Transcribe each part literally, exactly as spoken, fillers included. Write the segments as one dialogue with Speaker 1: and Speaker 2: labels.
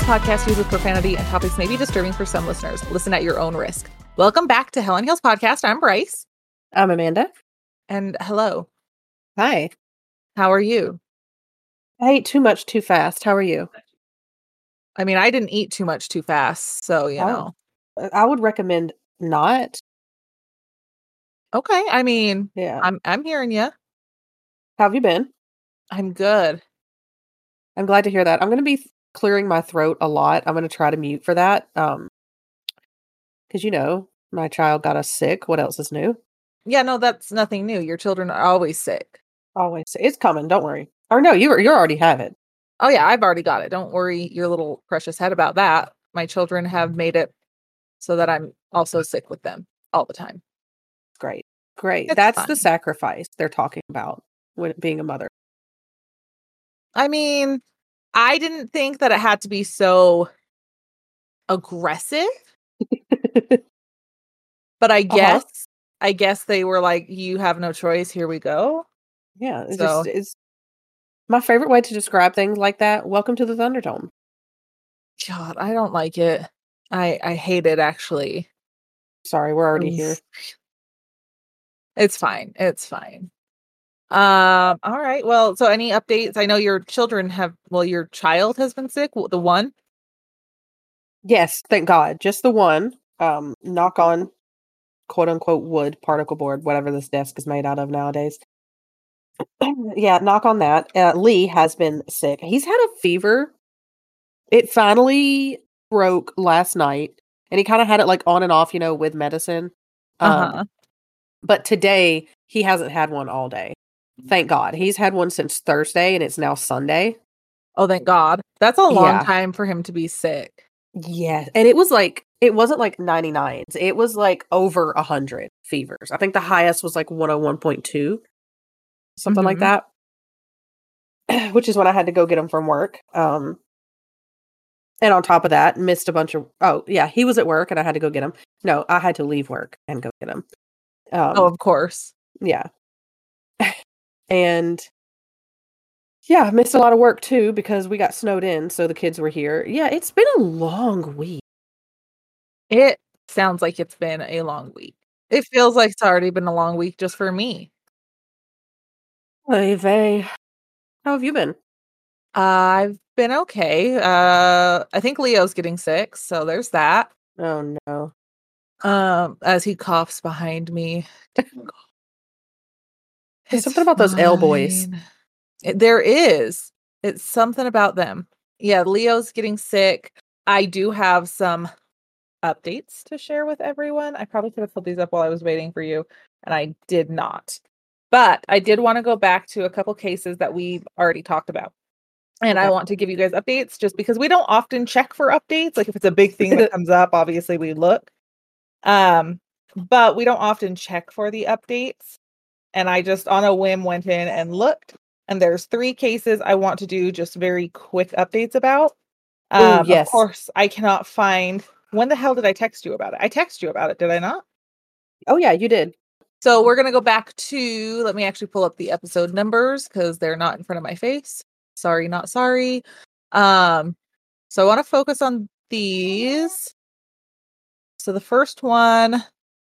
Speaker 1: This podcast uses profanity and topics may be disturbing for some listeners. Listen at your own risk. Welcome back to Hell on Heels Podcast. I'm Bryce.
Speaker 2: I'm Amanda.
Speaker 1: And hello.
Speaker 2: Hi.
Speaker 1: How are you?
Speaker 2: I ate too much too fast. How are you?
Speaker 1: I mean, I didn't eat too much too fast, so, you know.
Speaker 2: Oh, I would recommend not.
Speaker 1: Okay. I mean,
Speaker 2: Yeah.
Speaker 1: I'm I'm hearing you.
Speaker 2: How have you been?
Speaker 1: I'm good.
Speaker 2: I'm glad to hear that. I'm going to be clearing my throat a lot. I'm going to try to mute for that. Um, because, you know, my child got us sick. What else is new?
Speaker 1: Yeah, no, that's nothing new. Your children are always sick.
Speaker 2: Always. It's coming. Don't worry. Or no, you you already have it.
Speaker 1: Oh, yeah, I've already got it. Don't worry your little precious head about that. My children have made it so that I'm also sick with them all the time.
Speaker 2: Great. Great.
Speaker 1: It's
Speaker 2: That's
Speaker 1: fine.
Speaker 2: the sacrifice they're talking about when being a mother.
Speaker 1: I mean, I didn't think that it had to be so aggressive, but I guess,
Speaker 2: Uh-huh.
Speaker 1: I guess they were like, you have no choice. Here we go.
Speaker 2: Yeah. It's
Speaker 1: So-
Speaker 2: just it's my favorite way to describe things like that. Welcome to the Thunderdome.
Speaker 1: God, I don't like it. I, I hate it, actually.
Speaker 2: Sorry, we're already
Speaker 1: Oof.
Speaker 2: here.
Speaker 1: It's fine. It's fine. Um, all right. Well, so any updates? I know your children have, well, your child has been sick, the one.
Speaker 2: Yes, thank God. Just the one. Um, knock on quote unquote wood, particle board, whatever this desk is made out of nowadays. Yeah, knock on that. Uh, Lee has been sick. He's had a fever. It finally broke last night, and he kind of had it like on and off, you know, with medicine. Um,
Speaker 1: Uh-huh.
Speaker 2: But today he hasn't had one all day. Thank God. He's had one since Thursday, and it's now Sunday.
Speaker 1: Oh, thank God. That's a long
Speaker 2: Yeah.
Speaker 1: time for him to be sick.
Speaker 2: Yeah, and it was like it wasn't like ninety-nines. It was like over a hundred fevers. I think the highest was like one oh one point two, something like
Speaker 1: Mhm.
Speaker 2: that. Which is when I had to go get him from work. Um, and on top of that, missed a bunch of. Oh yeah, he was at work, and I had to go get him. No, I had to leave work and go get him. Um,
Speaker 1: Oh, of course.
Speaker 2: yeah, and yeah, missed a lot of work too because we got snowed in, so the kids were here. Yeah, it's been a long week.
Speaker 1: It sounds like it's been a long week. It feels like it's already been a long week just for me.
Speaker 2: Hey, Vay. How have you been?
Speaker 1: I've been okay. Uh, I think Leo's getting sick, so there's that.
Speaker 2: Oh no.
Speaker 1: Um, as he coughs behind me.
Speaker 2: There's
Speaker 1: It's
Speaker 2: something about those L boys.
Speaker 1: fine. It- there is. It's something about them. Yeah, Leo's getting sick. I do have some updates to share with everyone. I probably could have pulled these up while I was waiting for you, and I did not. But I did want to go back to a couple cases that we've already talked about. And I
Speaker 2: Okay.
Speaker 1: want to give you guys updates just because we don't often check for updates. Like if it's a big thing that comes up, obviously we look. Um, but we don't often check for the updates. And I just on a whim went in and looked. And there's three cases I want to do just very quick updates about. Um,
Speaker 2: Ooh, yes.
Speaker 1: Of course, I cannot find. When the hell did I text you about it? I texted you about it, did I not?
Speaker 2: Oh yeah, you did.
Speaker 1: So we're going to go back to, let me actually pull up the episode numbers because they're not in front of my face. Sorry, not sorry. Um, so I want to focus on these. So the first one,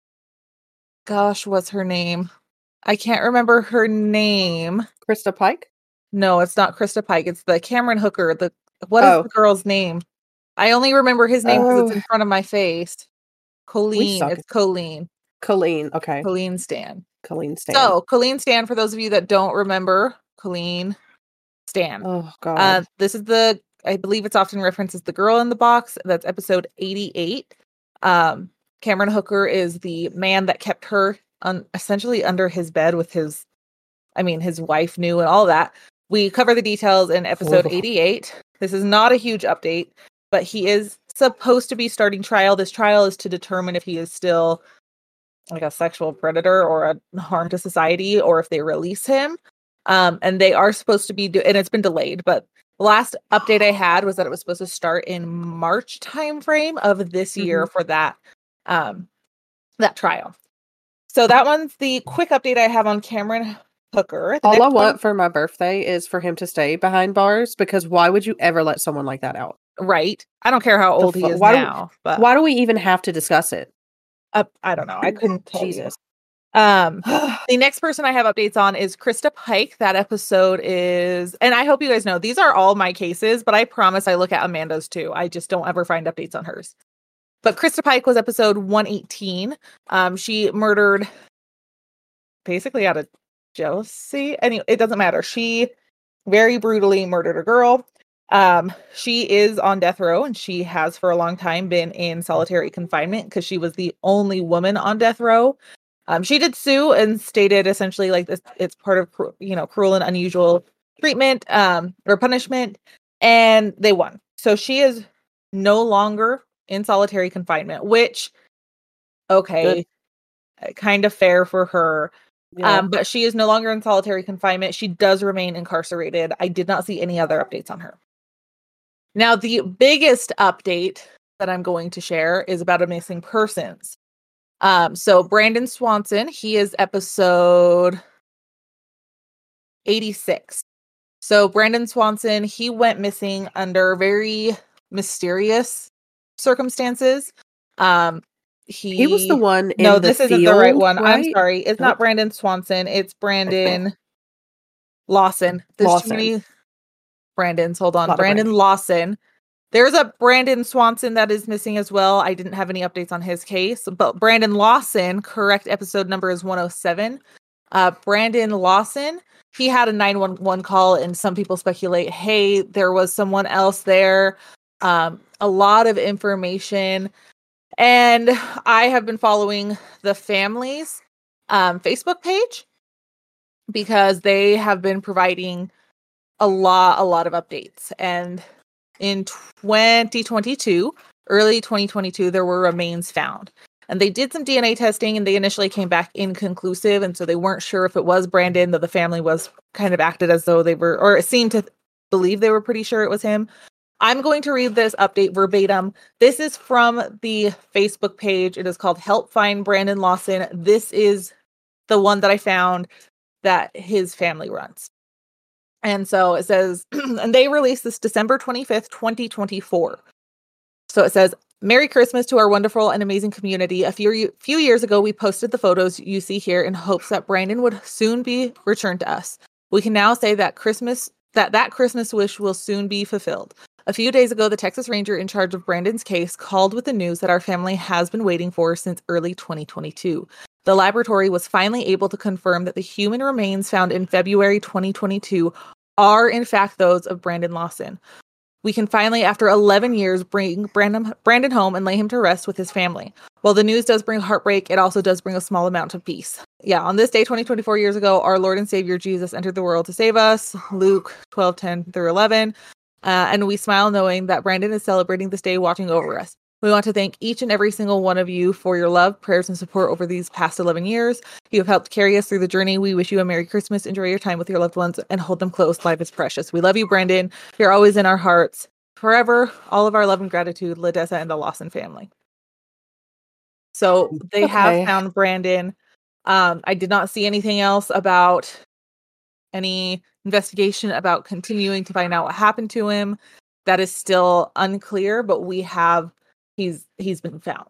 Speaker 1: gosh, what's her name? I can't remember her name.
Speaker 2: Krista Pike?
Speaker 1: No, it's not Krista Pike. It's the Cameron Hooker. The what is
Speaker 2: Oh.
Speaker 1: the girl's name? I only remember his name because
Speaker 2: Oh.
Speaker 1: it's in front of my face. Colleen.
Speaker 2: suck
Speaker 1: It's
Speaker 2: at-
Speaker 1: Colleen.
Speaker 2: Colleen. Okay.
Speaker 1: Colleen Stan.
Speaker 2: Colleen Stan.
Speaker 1: So Colleen Stan, for those of you that don't remember, Colleen Stan.
Speaker 2: Oh god.
Speaker 1: Uh, this is the, I believe it's often referenced as the girl in the box. That's episode eighty-eight. Um, Cameron Hooker is the man that kept her un- essentially under his bed with his, I mean, his wife knew and all that. We cover the details in episode
Speaker 2: Oh.
Speaker 1: eighty-eight. This is not a huge update, but he is supposed to be starting trial. This trial is to determine if he is still like a sexual predator or a harm to society, or if they release him. Um, and they are supposed to be, do- and it's been delayed, but the last update I had was that it was supposed to start in March timeframe of this year for that, um, that trial. So that one's the quick update I have on Cameron Hooker. The
Speaker 2: All I
Speaker 1: next
Speaker 2: want
Speaker 1: one-
Speaker 2: for my birthday is for him to stay behind bars, because why would you ever let someone like that out?
Speaker 1: Right. I don't care how
Speaker 2: The
Speaker 1: old he
Speaker 2: fu-
Speaker 1: is
Speaker 2: why do
Speaker 1: now, but
Speaker 2: why do we even have to discuss it?
Speaker 1: uh, I don't know. I couldn't tell you.
Speaker 2: Jesus.
Speaker 1: Um, the next person I have updates on is Krista Pike. That episode is, and I hope you guys know these are all my cases, but I promise I look at Amanda's too. I just don't ever find updates on hers. But Krista Pike was episode one eighteen. Um, she murdered basically out of jealousy. Anyway, it doesn't matter. She very brutally murdered a girl. Um, she is on death row, and she has for a long time been in solitary confinement because she was the only woman on death row. Um, she did sue and stated essentially like this, it's part of, you know, cruel and unusual treatment, um, or punishment, and they won. So she is no longer in solitary confinement, which, okay, Good. Kind of fair for her. Yeah. Um, but she is no longer in solitary confinement. She does remain incarcerated. I did not see any other updates on her. Now, the biggest update that I'm going to share is about a missing persons. Um, so Brandon Swanson, he is episode eighty-six. So Brandon Swanson, he went missing under very mysterious circumstances. Um, he,
Speaker 2: he was the one in
Speaker 1: no,
Speaker 2: the
Speaker 1: this
Speaker 2: field,
Speaker 1: isn't the right one.
Speaker 2: right?
Speaker 1: I'm sorry. It's
Speaker 2: nope.
Speaker 1: not Brandon Swanson. It's Brandon Lawson. There's
Speaker 2: Lawson.
Speaker 1: too many Brandons. Hold on. Brandon
Speaker 2: Brandon.
Speaker 1: Lawson. There's a Brandon Swanson that is missing as well. I didn't have any updates on his case, but Brandon Lawson, correct episode number is one oh seven. Uh, Brandon Lawson, he had a nine one one call, and some people speculate, hey, there was someone else there. Um, a lot of information. And I have been following the family's um, Facebook page because they have been providing a lot, a lot of updates. And in twenty twenty-two, early twenty twenty-two, there were remains found. And they did some D N A testing, and they initially came back inconclusive. And so they weren't sure if it was Brandon, though the family was kind of acted as though they were, or it seemed to believe they were pretty sure it was him. I'm going to read this update verbatim. This is from the Facebook page. It is called Help Find Brandon Lawson. This is the one that I found that his family runs. And so it says, and they released this December twenty-fifth, twenty twenty-four. So it says, Merry Christmas to our wonderful and amazing community. A few, few years ago, we posted the photos you see here in hopes that Brandon would soon be returned to us. We can now say that Christmas, that that Christmas wish will soon be fulfilled. A few days ago, the Texas Ranger in charge of Brandon's case called with the news that our family has been waiting for since early twenty twenty-two. The laboratory was finally able to confirm that the human remains found in February twenty twenty-two are in fact those of Brandon Lawson. We can finally, after eleven years, bring Brandon, Brandon home and lay him to rest with his family. While the news does bring heartbreak, it also does bring a small amount of peace. Yeah, on this day, twenty, twenty-four years ago, our Lord and Savior Jesus entered the world to save us. Luke twelve, ten through eleven. Uh, and we smile knowing that Brandon is celebrating this day watching over us. We want to thank each and every single one of you for your love, prayers, and support over these past eleven years. You have helped carry us through the journey. We wish you a Merry Christmas. Enjoy your time with your loved ones and hold them close. Life is precious. We love you, Brandon. You're always in our hearts. Forever, all of our love and gratitude, Ladessa and the Lawson family. So they okay. have found Brandon. Um, I did not see anything else about any investigation about continuing to find out what happened to him. That is still unclear, but we have he's he's been found.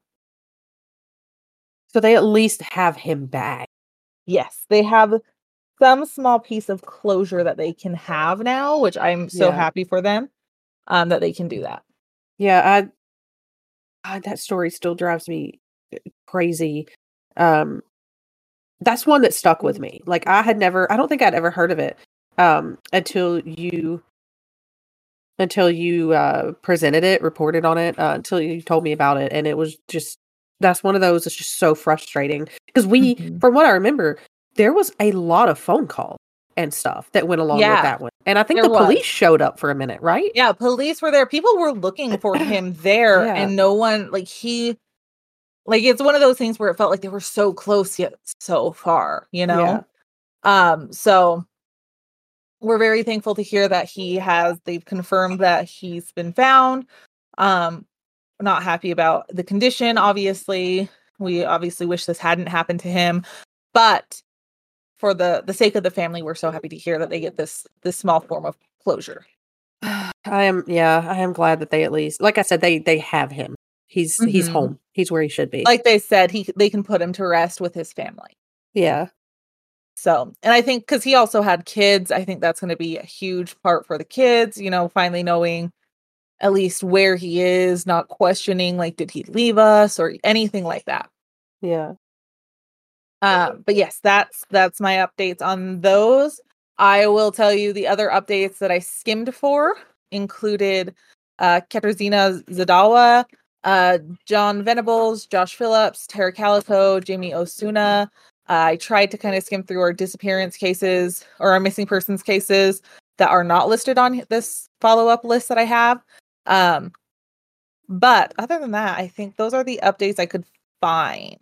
Speaker 2: So they at least have him back.
Speaker 1: Yes, they have some small piece of closure that they can have now, which I'm so yeah. happy for them um, that they can do that.
Speaker 2: Yeah, I, I that story still drives me crazy. Um, that's one that stuck with me. Like I had never, I don't think I'd ever heard of it um, until you. Until you uh, presented it, reported on it, uh, until you told me about it. And it was just, that's one of those that's just so frustrating. Because we, mm-hmm. from what I remember, there was a lot of phone calls and stuff that went along yeah, with that one. And I think the was. police showed up for a minute, right?
Speaker 1: Yeah, police were there. People were looking for him there. Yeah. And no one, like he, like it's one of those things where it felt like they were so close yet so far, you know? Yeah. Um, so... We're very thankful to hear that he has, they've confirmed that he's been found. Um, not happy about the condition, obviously. We obviously wish this hadn't happened to him. But for the, the sake of the family, we're so happy to hear that they get this, this small form of closure.
Speaker 2: I am, yeah, I am glad that they at least, like I said, they they have him. He's he's
Speaker 1: Mhm.
Speaker 2: home. He's where he should be.
Speaker 1: Like they said, he they can put him to rest with his family.
Speaker 2: Yeah.
Speaker 1: So, and I think because he also had kids, I think that's going to be a huge part for the kids, you know, finally knowing at least where he is, not questioning, like, did he leave us or anything like that.
Speaker 2: Yeah.
Speaker 1: Um, but yes, that's that's my updates on those. I will tell you the other updates that I skimmed for included uh Katarzyna Zadawa, uh John Venables, Josh Phillips, Tara Calico, Jamie Osuna. Uh, I tried to kind of skim through our disappearance cases or our missing persons cases that are not listed on this follow-up list that I have. Um, but other than that, I think those are the updates I could find.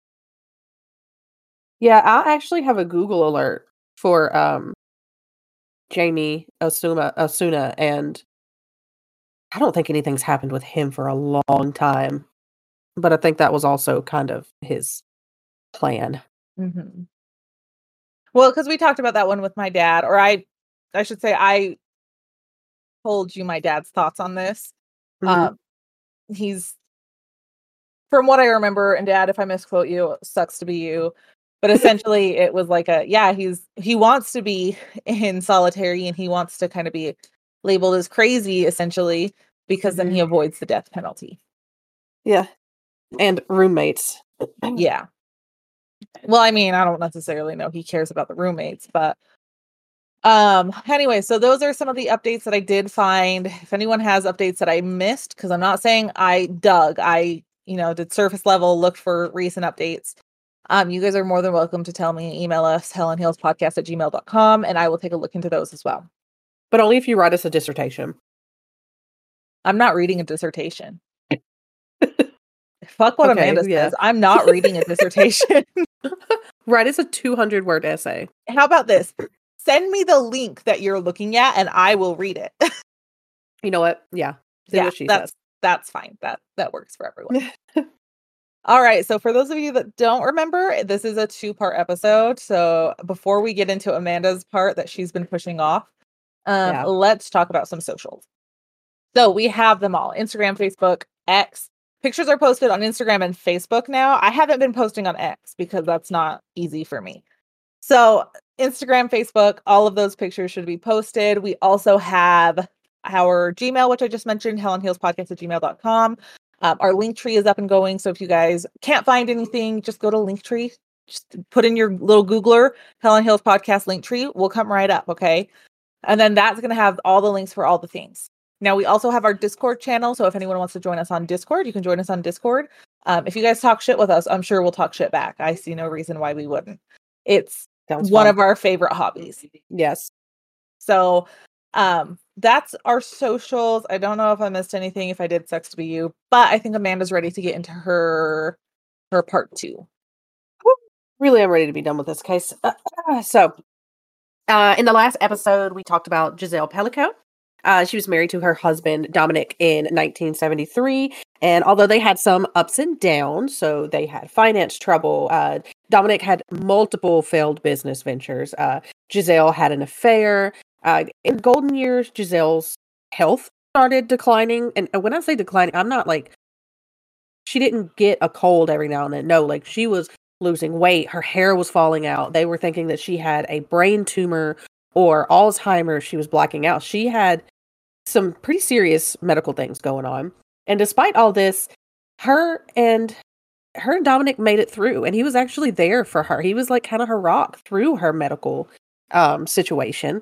Speaker 2: Yeah, I actually have a Google alert for um Jamie Osuna Osuna, and I don't think anything's happened with him for a long time. But I think that was also kind of his plan.
Speaker 1: Mm-hmm. Well, because we talked about that one with my dad, or I, I should say, I told you my dad's thoughts on this.
Speaker 2: Mhm.
Speaker 1: Um, he's, from what I remember, and Dad, if I misquote you, it sucks to be you. But essentially, it was like a, yeah, he's he wants to be in solitary, and he wants to kind of be labeled as crazy, essentially, because then he avoids the death penalty.
Speaker 2: Yeah. And roommates.
Speaker 1: Yeah. Well, I mean, I don't necessarily know he cares about the roommates, but um anyway, so those are some of the updates that I did find. If anyone has updates that I missed, because I'm not saying I dug, I, you know, did surface level, looked for recent updates. Um, you guys are more than welcome to tell me, email us, helen hills podcast at gmail dot com, and I will take a look into those as well.
Speaker 2: But only if you write us a dissertation.
Speaker 1: I'm not reading a dissertation. Fuck what
Speaker 2: Okay,
Speaker 1: Amanda
Speaker 2: yeah.
Speaker 1: says. I'm not reading a dissertation.
Speaker 2: Write us a two hundred word essay.
Speaker 1: How about this? Send me the link that you're looking at and I will read it.
Speaker 2: You know what? Yeah. Do
Speaker 1: Yeah,
Speaker 2: what she
Speaker 1: that's
Speaker 2: says.
Speaker 1: that's fine. That that works for everyone. All right. So for those of you that don't remember, this is a two-part episode. So before we get into Amanda's part that she's been pushing off, um,
Speaker 2: Yeah.
Speaker 1: let's talk about some socials. So we have them all: Instagram, Facebook, X. Pictures are posted on Instagram and Facebook now. I haven't been posting on X because that's not easy for me. So Instagram, Facebook, all of those pictures should be posted. We also have our Gmail, which I just mentioned, helen heels podcast at gmail dot com. Um, our link tree is up and going. So if you guys can't find anything, just go to Linktree. Just put in your little Googler, Helen Hills Podcast Linktree. We'll come right up. Okay. And then that's going to have all the links for all the things. Now, we also have our Discord channel. So if anyone wants to join us on Discord, you can join us on Discord. Um, if you guys talk shit with us, I'm sure we'll talk shit back. I see no reason why we wouldn't. It's
Speaker 2: Sounds
Speaker 1: one
Speaker 2: fun.
Speaker 1: of our favorite hobbies.
Speaker 2: Yes.
Speaker 1: So um, that's our socials. I don't know if I missed anything, if I did, sucks to be you. But I think Amanda's ready to get into her her part two.
Speaker 2: Really, I'm ready to be done with this case. Uh, so, uh, in the last episode, we talked about Giselle Pellico. Uh, she was married to her husband, Dominic, in nineteen seventy-three. And although they had some ups and downs, so they had finance trouble, uh, Dominic had multiple failed business ventures. Uh, Giselle had an affair. Uh, in golden years, Giselle's health started declining. And when I say declining, I'm not like, she didn't get a cold every now and then. No, like she was losing weight. Her hair was falling out. They were thinking that she had a brain tumor or Alzheimer's. She was blacking out. She had some pretty serious medical things going on. And despite all this, her and her and Dominic made it through, and he was actually there for her. He was like kind of her rock through her medical um, situation.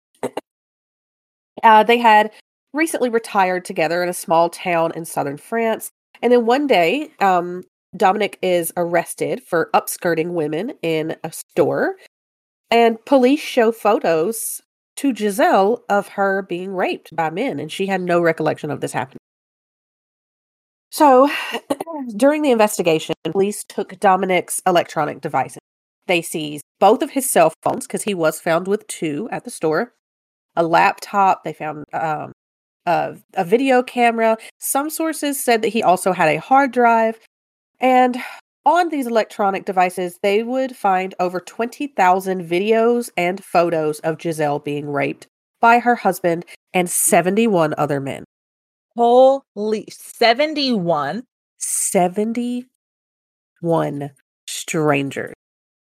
Speaker 2: Uh, they had recently retired together in a small town in southern France. And then one day, um, Dominic is arrested for upskirting women in a store. And police show photos to Giselle of her being raped by men. And she had no recollection of this happening. So, during the investigation, police took Dominic's electronic devices. They seized both of his cell phones, because he was found with two at the store, a laptop. They found um, a, a video camera. Some sources said that he also had a hard drive. And on these electronic devices, they would find over twenty thousand videos and photos of Giselle being raped by her husband and seventy-one other men.
Speaker 1: Holy seventy-one?
Speaker 2: seventy-one strangers.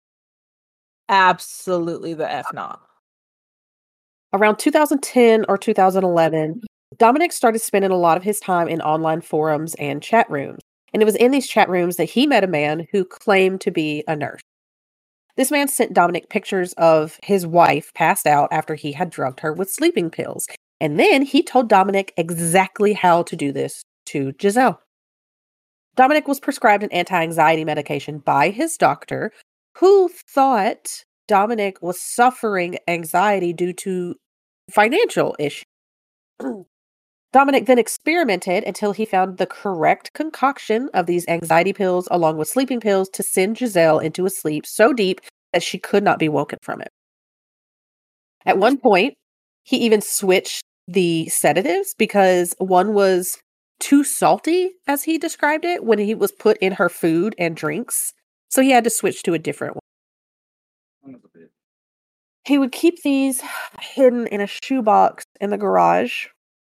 Speaker 1: Absolutely the F not.
Speaker 2: Around two thousand ten or two thousand eleven, Dominic started spending a lot of his time in online forums and chat rooms. And it was in these chat rooms that he met a man who claimed to be a nurse. This man sent Dominic pictures of his wife passed out after he had drugged her with sleeping pills. And then he told Dominic exactly how to do this to Giselle. Dominic was prescribed an anti-anxiety medication by his doctor, who thought Dominic was suffering anxiety due to financial issues. Dominic then experimented until he found the correct concoction of these anxiety pills along with sleeping pills to send Giselle into a sleep so deep that she could not be woken from it. At one point, he even switched the sedatives because one was too salty, as he described it, when he was put in her food and drinks. So he had to switch to a different one. He would keep these hidden in a shoebox in the garage.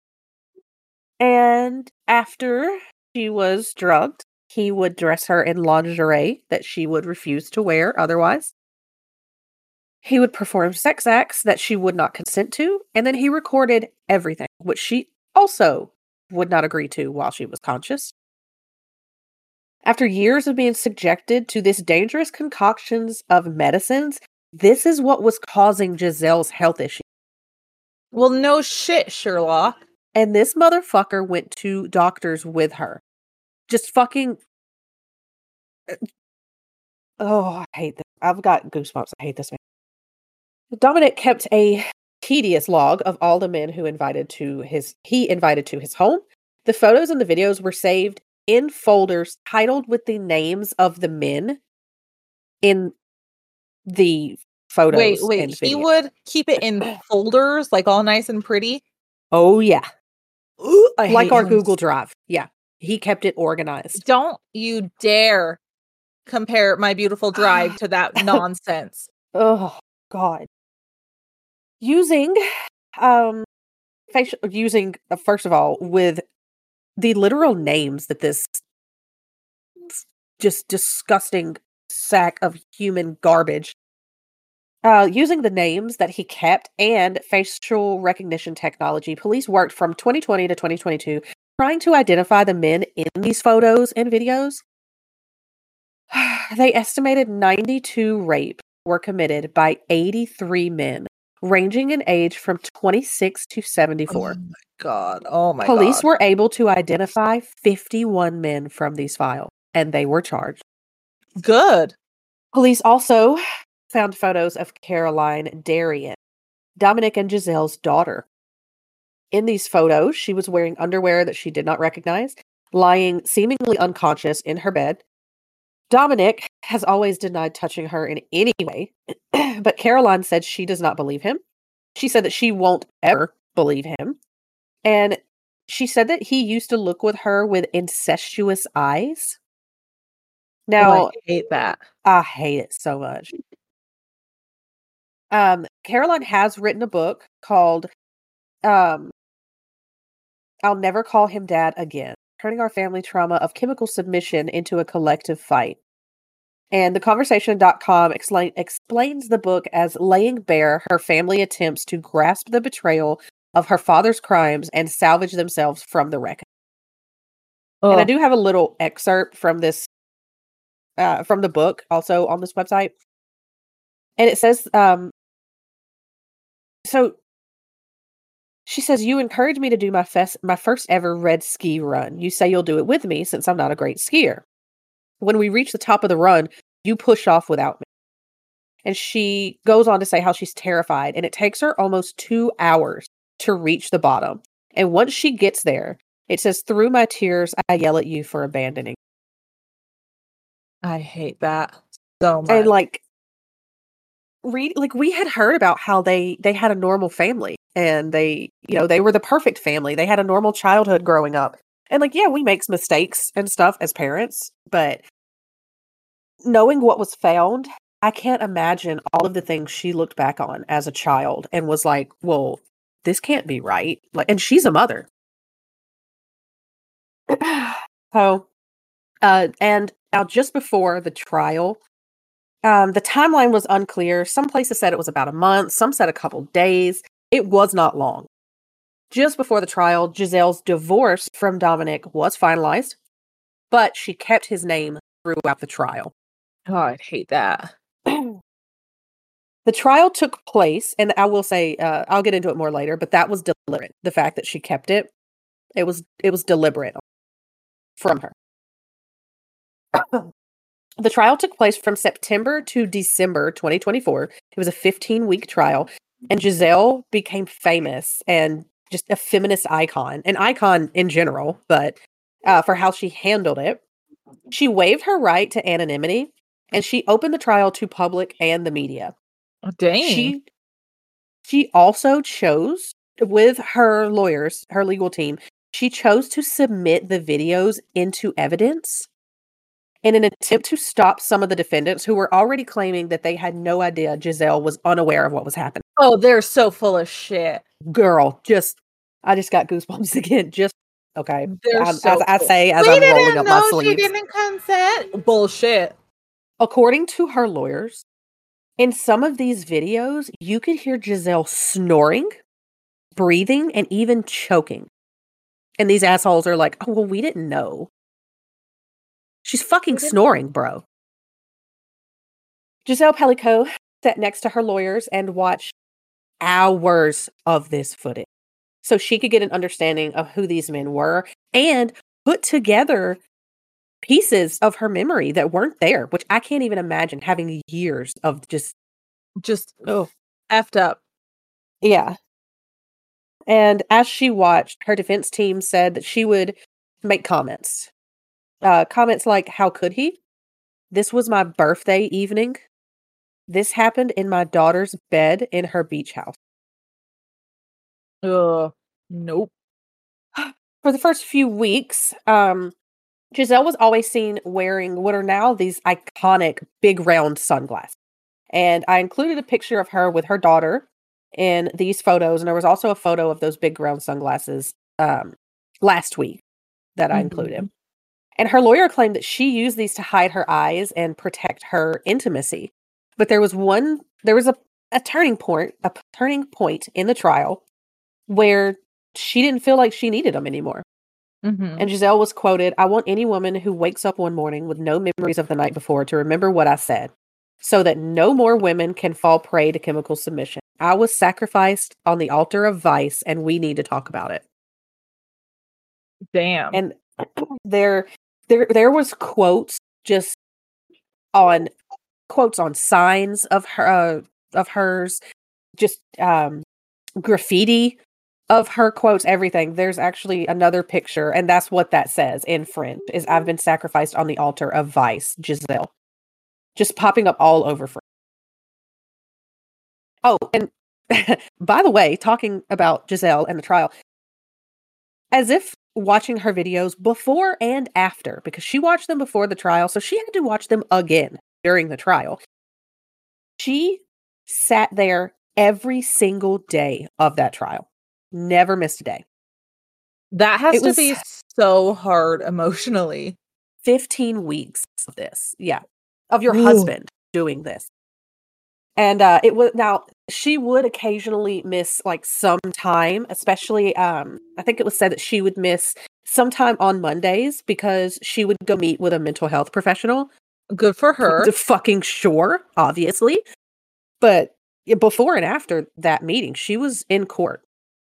Speaker 2: And after she was drugged, he would dress her in lingerie that she would refuse to wear otherwise. He would perform sex acts that she would not consent to, and then he recorded everything, which she also would not agree to while she was conscious. After years of being subjected to this dangerous concoctions of medicines, this is what was causing Giselle's health issues.
Speaker 1: Well, no shit, Sherlock.
Speaker 2: And this motherfucker went to doctors with her. Just fucking... Oh, I hate this. I've got goosebumps. I hate this man. Dominic kept a tedious log of all the men who invited to his he invited to his home. The photos and the videos were saved in folders titled with the names of the men in the photos.
Speaker 1: Wait, wait.
Speaker 2: And
Speaker 1: He
Speaker 2: videos.
Speaker 1: would keep it in folders, like all nice and pretty.
Speaker 2: Oh yeah.
Speaker 1: I
Speaker 2: Like
Speaker 1: hate
Speaker 2: our
Speaker 1: him.
Speaker 2: Google Drive. Yeah. He kept it organized.
Speaker 1: Don't you dare compare my beautiful drive to that nonsense.
Speaker 2: Oh God. Using um facial using uh, first of all with the literal names that this just disgusting sack of human garbage uh using the names that he kept and facial recognition technology, police worked from twenty twenty to twenty twenty-two trying to identify the men in these photos and videos. They estimated ninety-two rape were committed by eighty-three men ranging in age from twenty-six to seventy-four.
Speaker 1: Oh my god. Oh my
Speaker 2: Police
Speaker 1: god.
Speaker 2: were able to identify fifty-one men from these files, and they were charged.
Speaker 1: Good.
Speaker 2: Police also found photos of Caroline Darien, Dominic and Giselle's daughter. In these photos, she was wearing underwear that she did not recognize, lying seemingly unconscious in her bed. Dominic has always denied touching her in any way, but Caroline said she does not believe him. She said that she won't ever believe him. And she said that he used to look with her with incestuous eyes. Now,
Speaker 1: oh, I hate that.
Speaker 2: I hate it so much. Um, Caroline has written a book called um, I'll Never Call Him Dad Again, turning our family trauma of chemical submission into a collective fight. And the conversation dot com explain, explains the book as laying bare her family attempts to grasp the betrayal of her father's crimes and salvage themselves from the wreck.
Speaker 1: Oh.
Speaker 2: And I do have a little excerpt from this, uh, from the book also on this website. And it says, um, so she says, you encouraged me to do my, fest- my first ever red ski run. You say you'll do it with me since I'm not a great skier. When we reach the top of the run, you push off without me. And she goes on to say how she's terrified, and it takes her almost two hours to reach the bottom. And once she gets there, it says, through my tears, I yell at you for abandoning.
Speaker 1: I hate that so much.
Speaker 2: And like, read, like we had heard about how they, they had a normal family, and they, you know, they were the perfect family. They had a normal childhood growing up. And like, yeah, we make mistakes and stuff as parents, but knowing what was found, I can't imagine all of the things she looked back on as a child and was like, well, this can't be right. Like, and she's a mother. so, uh, and now just before the trial, um, the timeline was unclear. Some places said it was about a month. Some said a couple days. It was not long. Just before the trial, Giselle's divorce from Dominic was finalized, but she kept his name throughout the trial.
Speaker 1: Oh, I'd hate that.
Speaker 2: The trial took place, and I will say, uh, I'll get into it more later, but that was deliberate. The fact that she kept it, it was it was deliberate from her. The trial took place from September to December twenty twenty-four. It was a fifteen-week trial, and Giselle became famous and just a feminist icon, an icon in general, but uh, for how she handled it. She waived her right to anonymity, and she opened the trial to public and the media.
Speaker 1: Oh, dang.
Speaker 2: She, she also chose, with her lawyers, her legal team, she chose to submit the videos into evidence in an attempt to stop some of the defendants who were already claiming that they had no idea Giselle was unaware of what was happening.
Speaker 1: Oh, they're so full of shit.
Speaker 2: Girl, just, I just got goosebumps again. Just, okay.
Speaker 1: They're
Speaker 2: I,
Speaker 1: so
Speaker 2: as I say, as
Speaker 1: we
Speaker 2: I'm
Speaker 1: didn't
Speaker 2: rolling up my
Speaker 1: know
Speaker 2: sleeves.
Speaker 1: She didn't consent. Bullshit.
Speaker 2: According to her lawyers, in some of these videos, you could hear Giselle snoring, breathing, and even choking. And these assholes are like, oh, well, we didn't know. She's fucking snoring, bro. Giselle Pellico sat next to her lawyers and watched hours of this footage so she could get an understanding of who these men were and put together pieces of her memory that weren't there, which I can't even imagine having years of just
Speaker 1: just oh effed up.
Speaker 2: Yeah. And as she watched, her defense team said that she would make comments. Uh, comments like, how could he? This was my birthday evening. This happened in my daughter's bed in her beach house.
Speaker 1: Uh, nope.
Speaker 2: For the first few weeks, um, Giselle was always seen wearing what are now these iconic big round sunglasses. And I included a picture of her with her daughter in these photos. And there was also a photo of those big round sunglasses um, last week that I mm-hmm. included. And her lawyer claimed that she used these to hide her eyes and protect her intimacy. But there was one, there was a, a turning point, a turning point in the trial where she didn't feel like she needed them anymore. Mm-hmm. And Giselle was quoted, I want any woman who wakes up one morning with no memories of the night before to remember what I said, so that no more women can fall prey to chemical submission. I was sacrificed on the altar of vice, and we need to talk about it.
Speaker 1: Damn.
Speaker 2: And there, there, there was quotes just on quotes on signs of her, uh, of hers, just um, graffiti of her quotes, everything. There's actually another picture, and that's what that says in print, is I've been sacrificed on the altar of vice, Giselle. Just popping up all over frame. Oh, and by the way, talking about Giselle and the trial, as if watching her videos before and after, because she watched them before the trial, so she had to watch them again during the trial. She sat there every single day of that trial. Never missed a day.
Speaker 1: That has it to be so hard emotionally.
Speaker 2: fifteen weeks of this. Yeah. Of your Ooh. husband doing this. And uh, it was now she would occasionally miss like some time, especially um, I think it was said that she would miss sometime on Mondays because she would go meet with a mental health professional.
Speaker 1: Good for her.
Speaker 2: Fucking sure, obviously. But before and after that meeting, she was in court.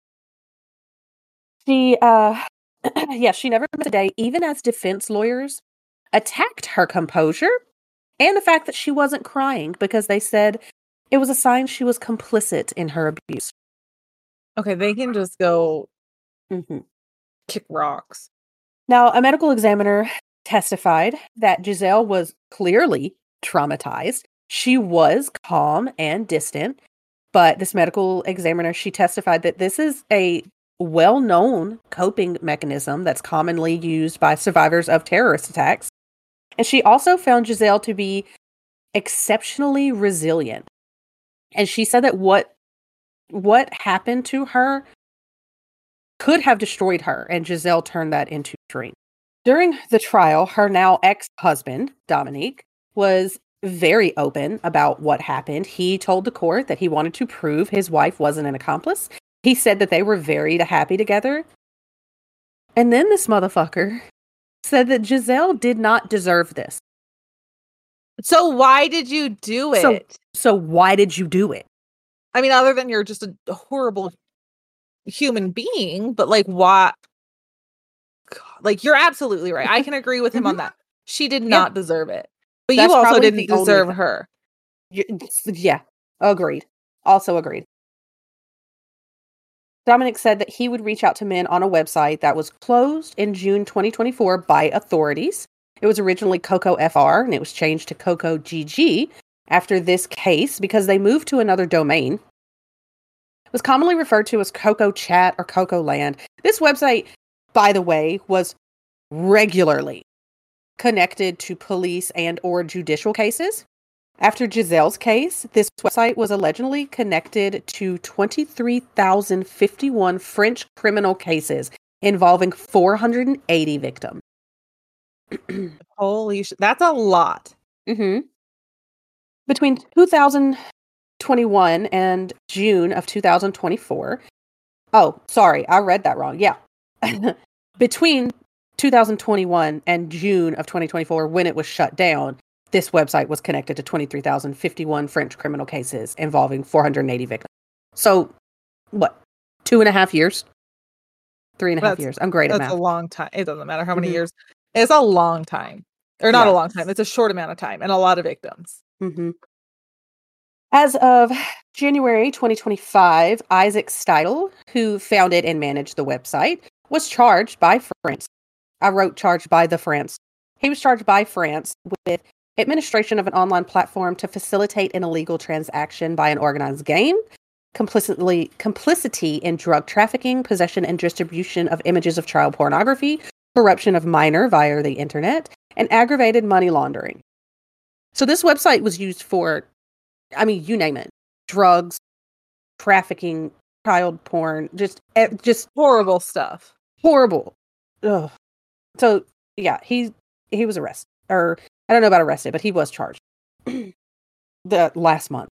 Speaker 2: She, uh, yeah, she never missed a day, even as defense lawyers attacked her composure and the fact that she wasn't crying because they said it was a sign she was complicit in her abuse.
Speaker 1: Okay, they can just go
Speaker 2: mm-hmm.
Speaker 1: kick rocks.
Speaker 2: Now, a medical examiner testified that Giselle was clearly traumatized. She was calm and distant, but this medical examiner, she testified that this is a well-known coping mechanism that's commonly used by survivors of terrorist attacks. And she also found Giselle to be exceptionally resilient. And she said that what what happened to her could have destroyed her, and Giselle turned that into a dream. During the trial, her now ex-husband, Dominique, was very open about what happened. He told the court that he wanted to prove his wife wasn't an accomplice. He said that they were very happy together. And then this motherfucker said that Giselle did not deserve this.
Speaker 1: So why did you do it?
Speaker 2: So, so why did you do it?
Speaker 1: I mean, other than you're just a horrible human being, but like, why? God, like, you're absolutely right. I can agree with him
Speaker 2: mm-hmm.
Speaker 1: on that. She did not yeah. deserve it. But
Speaker 2: That's
Speaker 1: you also didn't deserve her.
Speaker 2: Yeah, agreed. Also agreed. Dominic said that he would reach out to men on a website that was closed in June twenty twenty-four by authorities. It was originally Coco F R, and it was changed to Coco G G after this case because they moved to another domain. It was commonly referred to as Coco Chat or Coco Land. This website, by the way, was regularly connected to police and or judicial cases. After Giselle's case, this website was allegedly connected to twenty-three thousand fifty-one French criminal cases involving four hundred eighty victims.
Speaker 1: Holy shit. That's a lot.
Speaker 2: Mm-hmm. Between two thousand twenty-one and June of two thousand twenty-four. Oh, sorry. I read that wrong. Yeah. Between two thousand twenty-one and June of twenty twenty-four, when it was shut down, this website was connected to twenty-three thousand fifty-one French criminal cases involving four hundred eighty victims. So, what? Two and a half years? Three and a half
Speaker 1: that's,
Speaker 2: years. I'm great at math.
Speaker 1: That's a long time. It doesn't matter how many mm-hmm. years. It's a long time. Or not yeah. a long time. It's a short amount of time and a lot of victims.
Speaker 2: Mm-hmm. As of January twenty twenty-five, Isaac Steidel, who founded and managed the website, was charged by France. I wrote charged by the France. He was charged by France with administration of an online platform to facilitate an illegal transaction by an organized gang, complicitly complicity in drug trafficking, possession and distribution of images of child pornography, corruption of minor via the internet, and aggravated money laundering. So this website was used for, I mean, you name it, drugs, trafficking, child porn, just just
Speaker 1: horrible stuff.
Speaker 2: Horrible. Ugh. So yeah, he he was arrested, or I don't know about arrested, but he was charged the last month.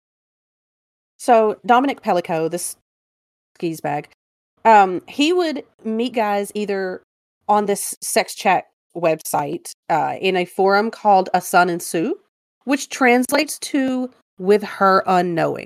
Speaker 2: So Dominic Pellico, this skis bag, um, he would meet guys either on this sex chat website uh, in a forum called A Sun and Sue, which translates to with her unknowing.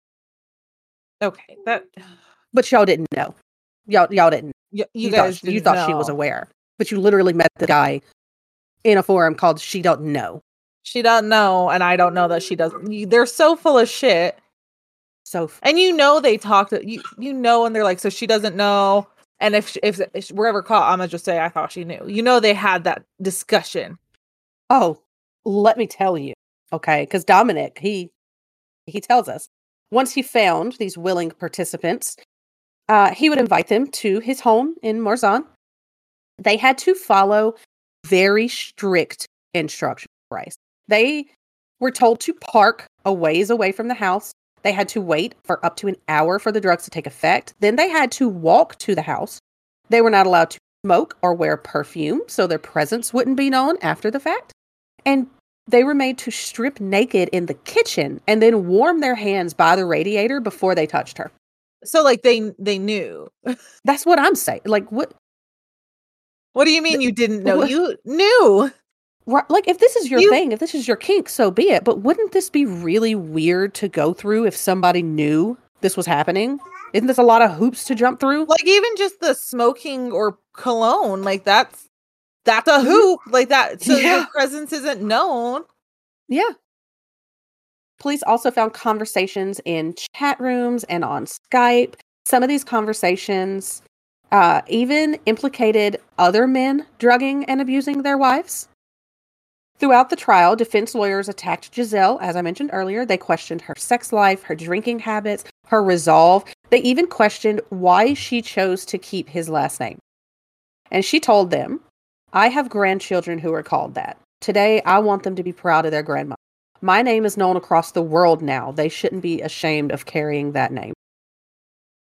Speaker 1: Okay, that.
Speaker 2: But y'all didn't know. Y'all y'all didn't.
Speaker 1: Y- you,
Speaker 2: you
Speaker 1: guys,
Speaker 2: thought, you thought
Speaker 1: know.
Speaker 2: she was aware, but you literally met the guy in a forum called She Don't Know.
Speaker 1: She doesn't know, and I don't know that she doesn't. They're so full of shit.
Speaker 2: So, f-
Speaker 1: and you know they talked. You you know, and they're like, so she doesn't know. And if if, if we're ever caught, I'm gonna just say I thought she knew. You know, they had that discussion.
Speaker 2: Oh, let me tell you, okay? Because Dominic, he he tells us once he found these willing participants, uh, he would invite them to his home in Morzan. They had to follow very strict instructions. Bryce. They were told to park a ways away from the house. They had to wait for up to an hour for the drugs to take effect. Then they had to walk to the house. They were not allowed to smoke or wear perfume, so their presence wouldn't be known after the fact. And they were made to strip naked in the kitchen and then warm their hands by the radiator before they touched her.
Speaker 1: So, like, they they knew.
Speaker 2: That's what I'm saying. Like, what?
Speaker 1: What do you mean you didn't know? What? You knew.
Speaker 2: Right, like, if this is your
Speaker 1: you,
Speaker 2: thing, if this is your kink, so be it. But wouldn't this be really weird to go through if somebody knew this was happening? Isn't this a lot of hoops to jump through?
Speaker 1: Like, even just the smoking or cologne, like, that's that's a hoop. Like, that, so yeah. Your presence isn't known.
Speaker 2: Yeah. Police also found conversations in chat rooms and on Skype. Some of these conversations uh, even implicated other men drugging and abusing their wives. Throughout the trial, defense lawyers attacked Giselle, as I mentioned earlier. They questioned her sex life, her drinking habits, her resolve. They even questioned why she chose to keep his last name. And she told them, I have grandchildren who are called that. Today, I want them to be proud of their grandmother. My name is known across the world now. They shouldn't be ashamed of carrying that name.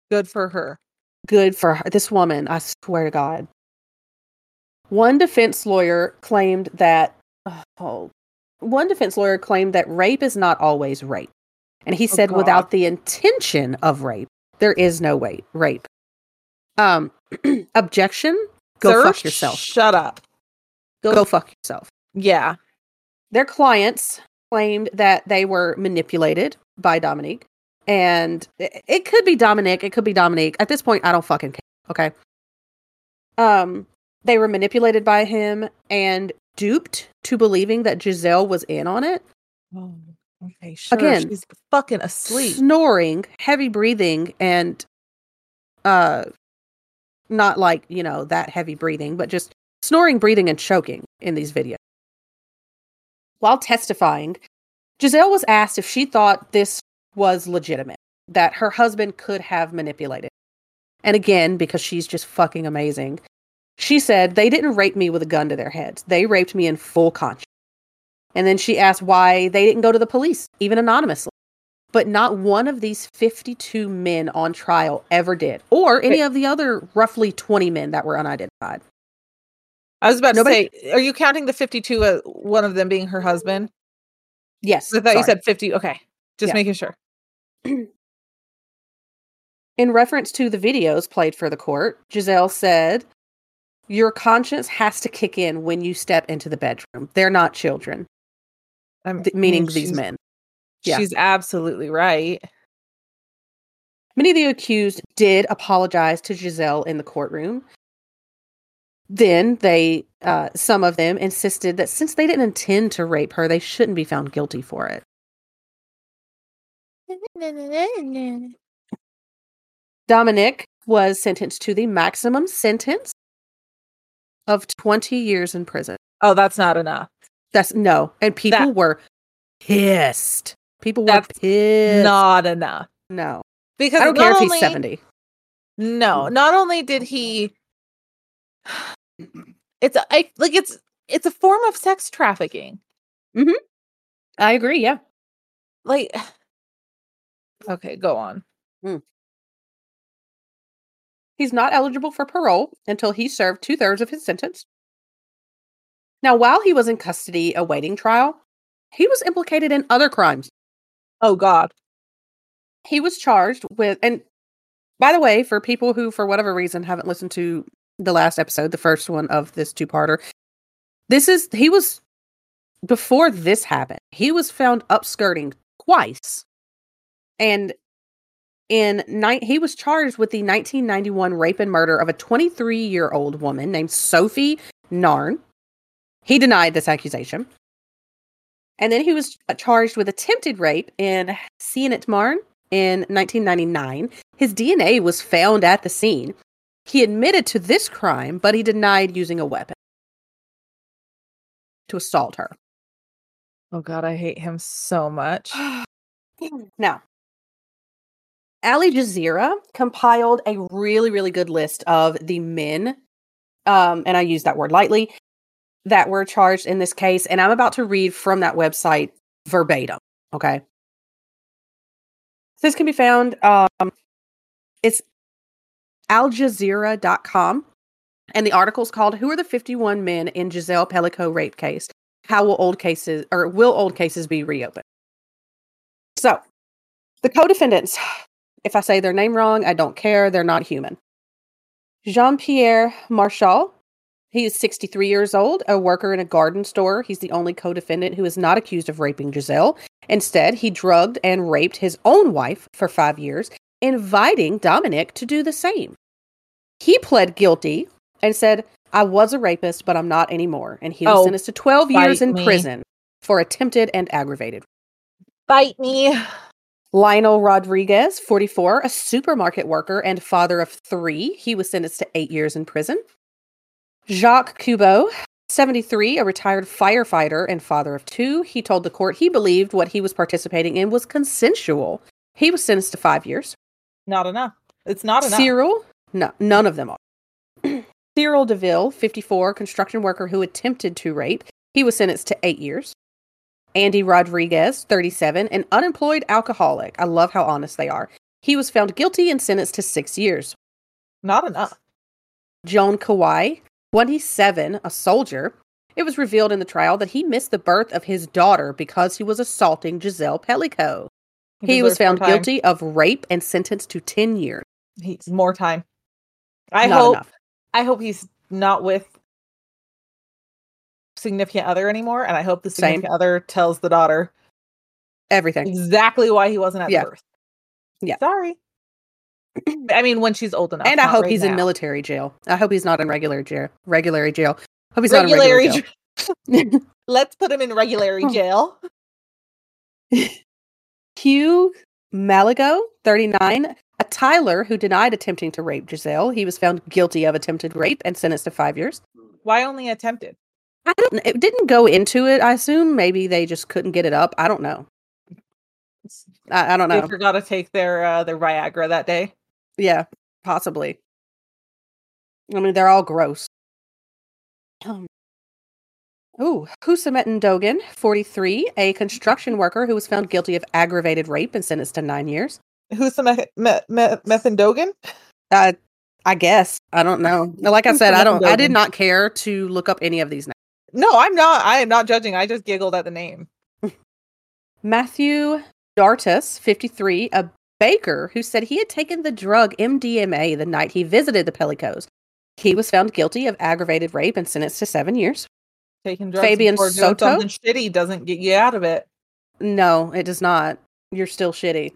Speaker 1: Good for her.
Speaker 2: Good for her. This woman, I swear to God. One defense lawyer claimed that, oh, one defense lawyer claimed that rape is not always rape. And he said,
Speaker 1: oh,
Speaker 2: without the intention of rape, there is no way, rape. Um, objection? Go
Speaker 1: Sir,
Speaker 2: fuck yourself.
Speaker 1: Shut up.
Speaker 2: Go, Go fuck yourself.
Speaker 1: Yeah.
Speaker 2: Their clients claimed that they were manipulated by Dominique. And it, it could be Dominic. It could be Dominique. At this point, I don't fucking care. Okay. Um, they were manipulated by him and duped to believing that Giselle was in on it.
Speaker 1: Oh, okay, sure.
Speaker 2: Again,
Speaker 1: she's fucking asleep.
Speaker 2: Snoring, heavy breathing, and uh, not like, you know, that heavy breathing, but just snoring, breathing, and choking in these videos. While testifying, Giselle was asked if she thought this was legitimate, that her husband could have manipulated. And again, because she's just fucking amazing, she said, they didn't rape me with a gun to their heads. They raped me in full conscience. And then she asked why they didn't go to the police, even anonymously. But not one of these fifty-two men on trial ever did, or any of the other roughly twenty men that were unidentified.
Speaker 1: I was about
Speaker 2: Nobody...
Speaker 1: to say, are you counting the fifty-two, uh, one of them being her husband?
Speaker 2: Yes.
Speaker 1: I thought sorry. You said fifty. Okay. Just yeah. making sure.
Speaker 2: In reference to the videos played for the court, Giselle said, your conscience has to kick in when you step into the bedroom. They're not children.
Speaker 1: I'm,
Speaker 2: th- meaning these men.
Speaker 1: Yeah. She's absolutely right.
Speaker 2: Many of the accused did apologize to Giselle in the courtroom. Then they, uh, some of them insisted that since they didn't intend to rape her, they shouldn't be found guilty for it. Dominic was sentenced to the maximum sentence of twenty years in prison.
Speaker 1: Oh, that's not enough.
Speaker 2: That's no. And people that, were pissed. People were pissed.
Speaker 1: Not enough.
Speaker 2: No.
Speaker 1: Because
Speaker 2: I don't care if
Speaker 1: only,
Speaker 2: he's seventy.
Speaker 1: No, not only did he it's a, I, like it's it's a form of sex trafficking.
Speaker 2: Mm-hmm. I agree, yeah.
Speaker 1: Like okay, go on.
Speaker 2: Mm. He's not eligible for parole until he served two-thirds of his sentence. Now, while he was in custody awaiting trial, he was implicated in other crimes.
Speaker 1: Oh, God.
Speaker 2: He was charged with, and by the way, for people who, for whatever reason, haven't listened to the last episode, the first one of this two-parter, this is, he was, before this happened, he was found upskirting twice. And in ni- he was charged with the nineteen ninety-one rape and murder of a twenty-three-year-old woman named Sophie Narn. He denied this accusation. And then he was charged with attempted rape in Sienet Marne in nineteen ninety-nine. His D N A was found at the scene. He admitted to this crime, but he denied using a weapon to assault her.
Speaker 1: Oh, God, I hate him so much.
Speaker 2: Now, Al Jazeera compiled a really, really good list of the men, um, and I use that word lightly, that were charged in this case, and I'm about to read from that website verbatim, okay? This can be found, um, it's al jazeera dot com, and the article is called, Who are the fifty-one Men in Giselle Pellico Rape Case? How will old cases, or will old cases be reopened? So, the co-defendants, if I say their name wrong, I don't care, they're not human. Jean-Pierre Marchal, he is sixty-three years old, a worker in a garden store. He's the only co-defendant who is not accused of raping Giselle. Instead, he drugged and raped his own wife for five years, inviting Dominic to do the same. He pled guilty and said, I was a rapist, but I'm not anymore. And he was
Speaker 1: oh,
Speaker 2: sentenced to twelve years in
Speaker 1: me.
Speaker 2: prison for attempted and aggravated.
Speaker 1: Bite me.
Speaker 2: Lionel Rodriguez, forty-four, a supermarket worker and father of three. He was sentenced to eight years in prison. Jacques Kubo, seventy-three, a retired firefighter and father of two. He told the court he believed what he was participating in was consensual. He was sentenced to five years.
Speaker 1: Not enough. It's not enough.
Speaker 2: Cyril, no, none of them are. Cyril DeVille, fifty-four, construction worker who attempted to rape. He was sentenced to eight years. Andy Rodriguez, thirty-seven, an unemployed alcoholic. I love how honest they are. He was found guilty and sentenced to six years.
Speaker 1: Not enough.
Speaker 2: Joan Kawai, twenty-seven, a soldier. It was revealed in the trial that he missed the birth of his daughter because he was assaulting Giselle Pellico. He, he was found guilty of rape and sentenced to ten years.
Speaker 1: He's more time. I
Speaker 2: Not
Speaker 1: hope
Speaker 2: enough.
Speaker 1: I hope he's not with significant other anymore, and I hope the significant
Speaker 2: Same.
Speaker 1: other tells the daughter
Speaker 2: everything.
Speaker 1: Exactly why he wasn't at
Speaker 2: yeah.
Speaker 1: the birth.
Speaker 2: Yeah.
Speaker 1: Sorry. I mean, when she's old enough.
Speaker 2: And I hope
Speaker 1: right
Speaker 2: he's
Speaker 1: now.
Speaker 2: in military jail. I hope he's not in regular jail. Regular jail. Hope he's
Speaker 1: regular
Speaker 2: not in regular jail.
Speaker 1: Let's put him in regular jail.
Speaker 2: Hugh Malago, thirty-nine, a Tyler who denied attempting to rape Giselle. He was found guilty of attempted rape and sentenced to five years.
Speaker 1: Why only attempted?
Speaker 2: I don't. It didn't go into it. I assume maybe they just couldn't get it up. I don't know. I, I don't know.
Speaker 1: They forgot to take their uh, their Viagra that day.
Speaker 2: Yeah, possibly. I mean, they're all gross. Um, Ooh, Hussein Dogan, forty-three, a construction worker who was found guilty of aggravated rape and sentenced to nine years.
Speaker 1: Who's the me- me- me- Methan Dogan?
Speaker 2: Uh, I guess. I don't know. Like I said, I don't. I did not care to look up any of these names.
Speaker 1: No, I'm not. I am not judging. I just giggled at the name.
Speaker 2: Matthew Dartus, fifty-three, a baker who said he had taken the drug M D M A the night he visited the Pellicos. He was found guilty of aggravated rape and sentenced to seven years.
Speaker 1: Taking drugs
Speaker 2: Fabian
Speaker 1: before doing
Speaker 2: Soto?
Speaker 1: something shitty doesn't get you out of it.
Speaker 2: No, it does not. You're still shitty.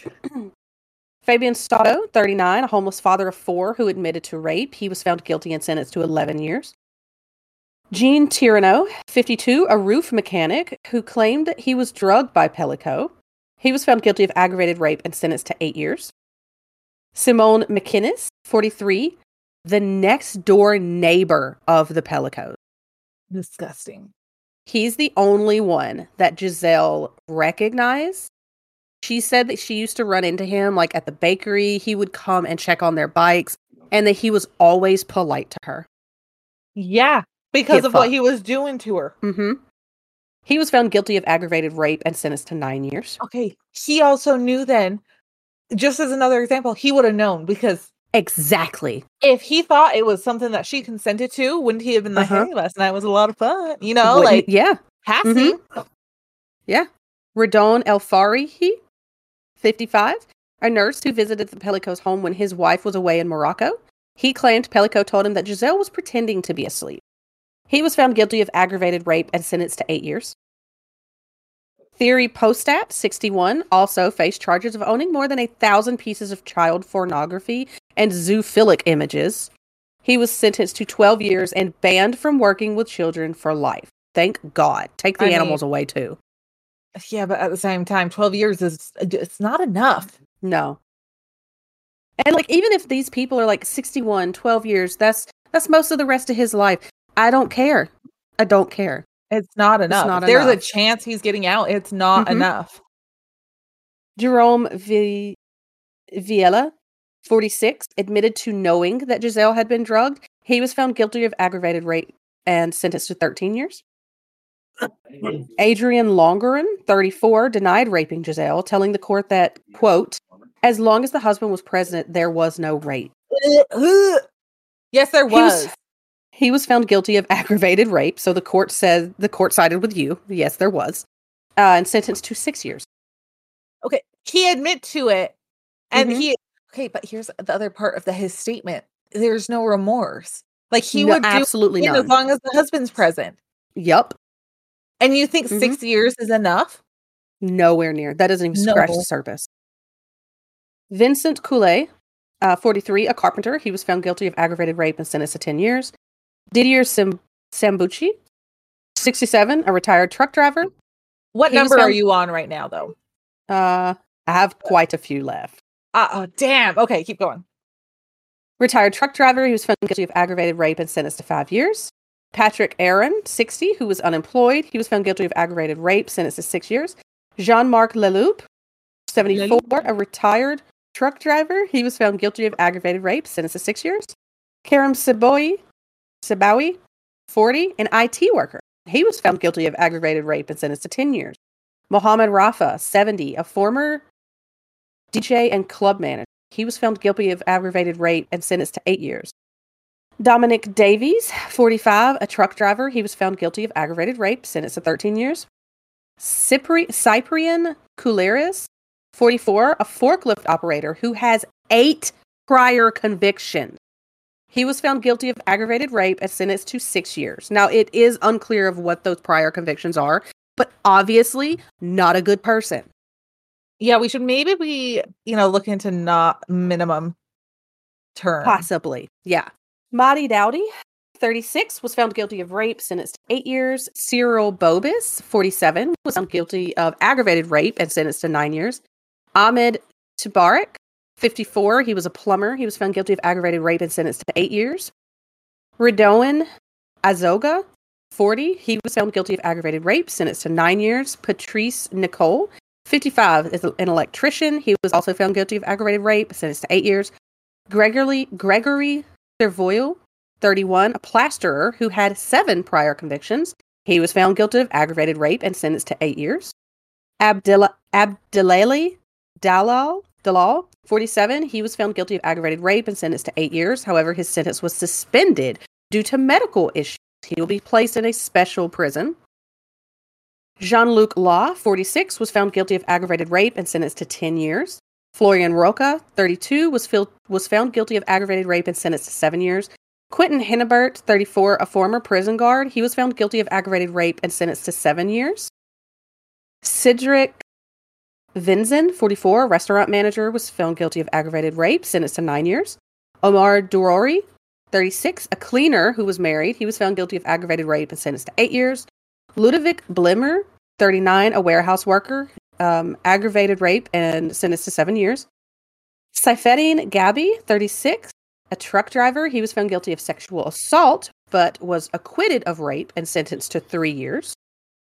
Speaker 2: Fabian Soto, thirty-nine, a homeless father of four who admitted to rape. He was found guilty and sentenced to eleven years. Gene Tirano, fifty-two, a roof mechanic who claimed that he was drugged by Pellico. He was found guilty of aggravated rape and sentenced to eight years. Simone McInnes, forty-three, the next door neighbor of the Pellicos.
Speaker 1: Disgusting.
Speaker 2: He's the only one that Giselle recognized. She said that she used to run into him like at the bakery. He would come and check on their bikes and that he was always polite to her.
Speaker 1: Yeah, because
Speaker 2: Get
Speaker 1: of
Speaker 2: fucked.
Speaker 1: what he was doing to her.
Speaker 2: Mm-hmm. He was found guilty of aggravated rape and sentenced to nine years.
Speaker 1: Okay, he also knew then, just as another example, he would have known because
Speaker 2: Exactly.
Speaker 1: if he thought it was something that she consented to, wouldn't he have been like,
Speaker 2: Uh-huh.
Speaker 1: hey, last night was a lot of fun? You know,
Speaker 2: Wouldn't-
Speaker 1: like
Speaker 2: yeah.
Speaker 1: passing.
Speaker 2: Yeah. Radon El Farihi, fifty-five, a nurse who visited the Pellico's home when his wife was away in Morocco. He claimed Pellico told him that Giselle was pretending to be asleep. He was found guilty of aggravated rape and sentenced to eight years. Theory Postat, sixty-one, also faced charges of owning more than a thousand pieces of child pornography and zoophilic images. He was sentenced to twelve years and banned from working with children for life. Thank God. Take the
Speaker 1: I
Speaker 2: animals
Speaker 1: mean-
Speaker 2: away too.
Speaker 1: Yeah, but at the same time, twelve years is it's not enough.
Speaker 2: No. And like, even if these people are like sixty-one, twelve years, that's that's most of the rest of his life. I don't care. I don't care.
Speaker 1: It's not enough.
Speaker 2: not
Speaker 1: if there's a
Speaker 2: enough.
Speaker 1: chance he's getting out, it's not
Speaker 2: Mhm.
Speaker 1: enough.
Speaker 2: Jerome Vi- Viella, forty-six, admitted to knowing that Giselle had been drugged. He was found guilty of aggravated rape and sentenced to thirteen years. Adrian Longerin, thirty-four, denied raping Giselle, telling the court that, quote, as long as the husband was present, there was no rape.
Speaker 1: Yes, there
Speaker 2: He was-
Speaker 1: was.
Speaker 2: He was found guilty of aggravated rape, so the court said the court sided with you. Yes, there was. Uh, and sentenced to six years.
Speaker 1: Okay, he admit to it, and
Speaker 2: Mhm.
Speaker 1: he okay. But here's the other part of the his statement: there's no remorse. Like he
Speaker 2: No,
Speaker 1: would do
Speaker 2: absolutely
Speaker 1: it as
Speaker 2: none.
Speaker 1: long as the husband's present.
Speaker 2: Yup.
Speaker 1: And you think
Speaker 2: Mhm.
Speaker 1: six years is enough?
Speaker 2: Nowhere near. That doesn't even scratch
Speaker 1: No.
Speaker 2: the surface. Vincent Coulet, uh, forty-three, a carpenter. He was found guilty of aggravated rape and sentenced to ten years. Didier Sam- Sambucci, sixty-seven, a retired truck driver.
Speaker 1: What
Speaker 2: He was
Speaker 1: number are
Speaker 2: found-
Speaker 1: you on right now, though?
Speaker 2: Uh, I have quite a few left.
Speaker 1: Uh, oh, damn. Okay, keep going.
Speaker 2: Retired truck driver. He was found guilty of aggravated rape and sentenced to five years. Patrick Aaron, sixty, who was unemployed. He was found guilty of aggravated rape, sentenced to six years. Jean-Marc Leloup, seventy-four, a retired truck driver. He was found guilty of aggravated rape, sentenced to six years. Karim Saboui, Sabawi, forty, an I T worker. He was found guilty of aggravated rape and sentenced to ten years. Mohammed Rafa, seventy, a former D J and club manager. He was found guilty of aggravated rape and sentenced to eight years. Dominic Davies, forty-five, a truck driver. He was found guilty of aggravated rape, sentenced to thirteen years. Cypri- Cyprian Couleris, forty-four, a forklift operator who has eight prior convictions. He was found guilty of aggravated rape and sentenced to six years. Now, it is unclear of what those prior convictions are, but obviously not a good person.
Speaker 1: Yeah, we should maybe we, you know, look into not minimum term.
Speaker 2: Possibly, yeah. Marty Dowdy, thirty-six, was found guilty of rape, sentenced to eight years. Cyril Bobis, forty-seven, was found guilty of aggravated rape and sentenced to nine years. Ahmed Tabarak, fifty-four, he was a plumber. He was found guilty of aggravated rape and sentenced to eight years. Redoan Azoga, forty, he was found guilty of aggravated rape, sentenced to nine years. Patrice Nicole, fifty-five, is an electrician. He was also found guilty of aggravated rape, sentenced to eight years. Gregory Gregory Servoil, thirty-one, a plasterer who had seven prior convictions. He was found guilty of aggravated rape and sentenced to eight years. Abdullah Abdelali Dalal Dalal, forty-seven, he was found guilty of aggravated rape and sentenced to eight years. However, his sentence was suspended due to medical issues. He will be placed in a special prison. Jean-Luc Law, forty-six, was found guilty of aggravated rape and sentenced to ten years. Florian Roca, thirty-two, was, fil- was found guilty of aggravated rape and sentenced to seven years. Quentin Hennebert, thirty-four, a former prison guard. He was found guilty of aggravated rape and sentenced to seven years. Cedric Vinzen, forty-four, a restaurant manager, was found guilty of aggravated rape, sentenced to nine years. Omar Dourori, thirty-six, a cleaner who was married. He was found guilty of aggravated rape and sentenced to eight years. Ludovic Blimmer, thirty-nine, a warehouse worker, um, aggravated rape and sentenced to seven years. Saifeddin Gabi, thirty-six, a truck driver. He was found guilty of sexual assault, but was acquitted of rape and sentenced to three years.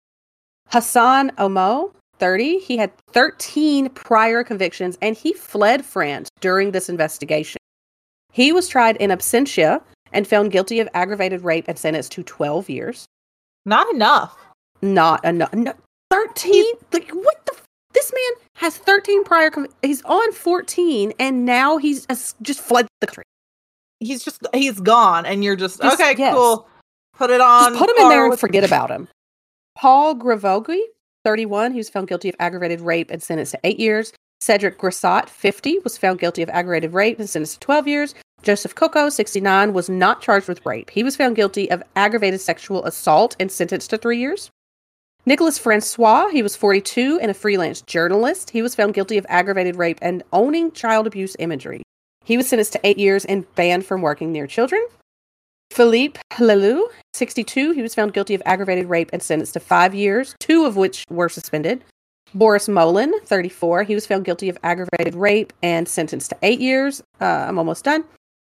Speaker 2: Hassan Omo, thirty, he had thirteen prior convictions, and he fled France during this investigation. He was tried in absentia and found guilty of aggravated rape and sentenced to twelve years.
Speaker 1: Not enough.
Speaker 2: Not enough. No, thirteen? Like, what the? F- this man has thirteen prior. Com- he's on fourteen, and now he's just, just fled the country.
Speaker 1: He's just, he's gone, and you're just,
Speaker 2: Just-
Speaker 1: okay,
Speaker 2: yes.
Speaker 1: cool. Put it on.
Speaker 2: Just put him in there and
Speaker 1: with-
Speaker 2: forget about him. Paul Gravogi, thirty-one, he was found guilty of aggravated rape and sentenced to eight years. Cedric Grissot, fifty, was found guilty of aggravated rape and sentenced to twelve years. Joseph Coco, sixty-nine, was not charged with rape. He was found guilty of aggravated sexual assault and sentenced to three years. Nicholas Francois, he was forty-two and a freelance journalist. He was found guilty of aggravated rape and owning child abuse imagery. He was sentenced to eight years and banned from working near children. Philippe Lelou, sixty-two, he was found guilty of aggravated rape and sentenced to five years, two of which were suspended. Boris Molin, thirty-four, he was found guilty of aggravated rape and sentenced to eight years. Uh, I'm almost done.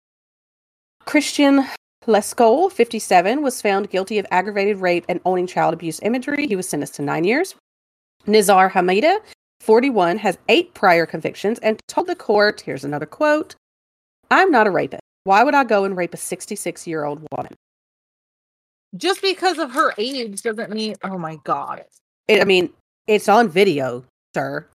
Speaker 2: Christian Lescole, fifty-seven, was found guilty of aggravated rape and owning child abuse imagery. He was sentenced to nine years. Nizar Hamida, forty-one, has eight prior convictions and told the court, here's another quote, "I'm not a rapist. Why would I go and rape a sixty-six-year-old woman?"
Speaker 1: Just because of her age doesn't mean, oh my God.
Speaker 2: It, I mean, it's on video, sir.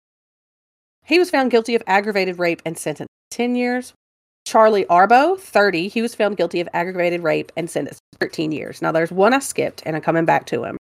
Speaker 2: He was found guilty of aggravated rape and sentenced to ten years. Charlie Arbo, thirty, he was found guilty of aggravated rape and sentenced to thirteen years. Now, there's one I skipped, and I'm coming back to him.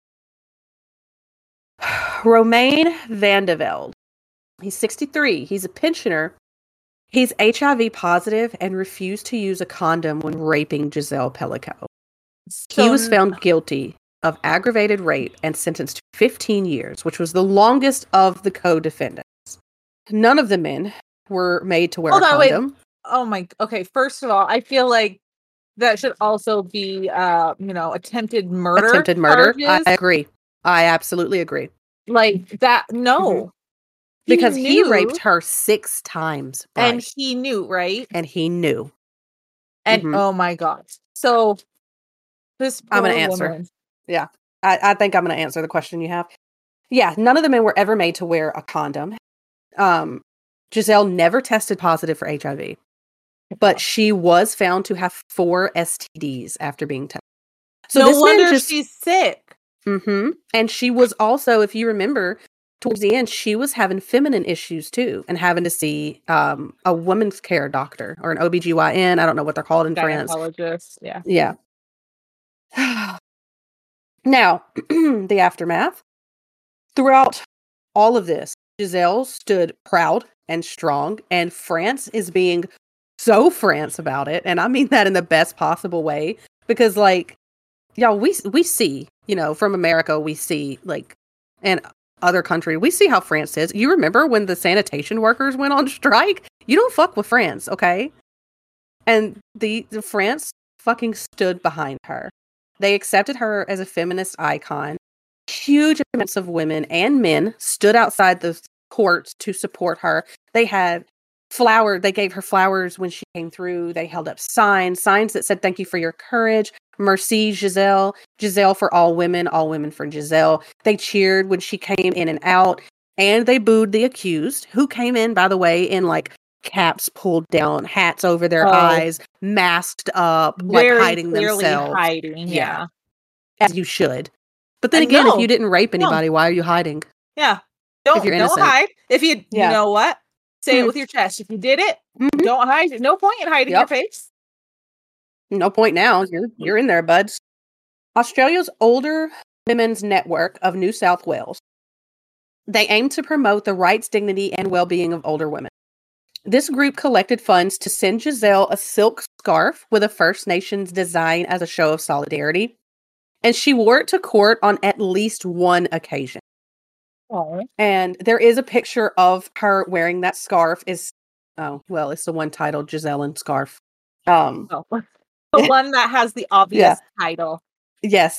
Speaker 2: Romain Vandevelde. He's sixty-three. He's a pensioner. He's H I V positive and refused to use a condom when raping Giselle Pellico.
Speaker 1: So,
Speaker 2: He was found guilty of aggravated rape and sentenced to fifteen years, which was the longest of the co-defendants. None of the men were made to wear
Speaker 1: Hold
Speaker 2: a
Speaker 1: on, wait.
Speaker 2: condom.
Speaker 1: Oh my, okay, first of all, I feel like that should also be, uh, you know, attempted murder.
Speaker 2: Attempted murder. I
Speaker 1: charges.
Speaker 2: agree. I absolutely agree.
Speaker 1: Like that, no.
Speaker 2: Mhm. Because he,
Speaker 1: knew,
Speaker 2: raped her six times.
Speaker 1: and
Speaker 2: Bryce,
Speaker 1: he knew, right?
Speaker 2: and he knew.
Speaker 1: And
Speaker 2: Mhm.
Speaker 1: oh my God. So this
Speaker 2: I'm gonna
Speaker 1: poor
Speaker 2: answer.
Speaker 1: woman-
Speaker 2: I, I think I'm going to answer the question you have. Yeah, none of the men were ever made to wear a condom. Um, Giselle never tested positive for H I V, but she was found to have four S T Ds after being tested. So
Speaker 1: no
Speaker 2: this man
Speaker 1: wonder
Speaker 2: just,
Speaker 1: she's sick.
Speaker 2: hmm And she was also, if you remember, towards the end, she was having feminine issues too and having to see um, a women's care doctor or an O B G Y N. I don't know what they're called in France.
Speaker 1: Gynecologist, yeah.
Speaker 2: Yeah. Now, the aftermath. Throughout all of this, Giselle stood proud and strong, and France is being so France about it. And I mean that in the best possible way, because like, y'all, we, we see, you know, from America, we see like, and other country, we see how France is. You remember when the sanitation workers went on strike? You don't fuck with France, okay? And the, the France fucking stood behind her. They accepted her as a feminist icon. Huge amounts of women and men stood outside the courts to support her. They had flower. They gave her flowers when she came through. They held up signs, signs that said, "Thank you for your courage. Merci, Giselle. Giselle for all women, all women for Giselle." They cheered when she came in and out, and they booed the accused, who came in, by the way, in like caps pulled down, hats over their
Speaker 1: Oh.
Speaker 2: eyes, masked up, like
Speaker 1: Very
Speaker 2: hiding
Speaker 1: clearly
Speaker 2: themselves.
Speaker 1: hiding, yeah.
Speaker 2: As you should. But then
Speaker 1: And
Speaker 2: again,
Speaker 1: no,
Speaker 2: if you didn't rape
Speaker 1: no.
Speaker 2: anybody, why are you hiding?
Speaker 1: Yeah. Don't,
Speaker 2: you're
Speaker 1: don't
Speaker 2: innocent.
Speaker 1: hide. If you,
Speaker 2: Yeah.
Speaker 1: you know what? Say
Speaker 2: Hmm.
Speaker 1: it with your chest. If you did it,
Speaker 2: Mhm.
Speaker 1: don't hide. No point in hiding
Speaker 2: Yep.
Speaker 1: your face.
Speaker 2: No point now. You're you're in there, buds. Australia's Older Women's Network of New South Wales. They aim to promote the rights, dignity, and well-being of older women. This group collected funds to send Giselle a silk scarf with a First Nations design as a show of solidarity, and she wore it to court on at least one occasion.
Speaker 1: Oh.
Speaker 2: And there is a picture of her wearing that scarf. Is oh well, it's the one titled Giselle and Scarf. Um,
Speaker 1: Oh. The one that has the obvious
Speaker 2: Yeah.
Speaker 1: title.
Speaker 2: yes,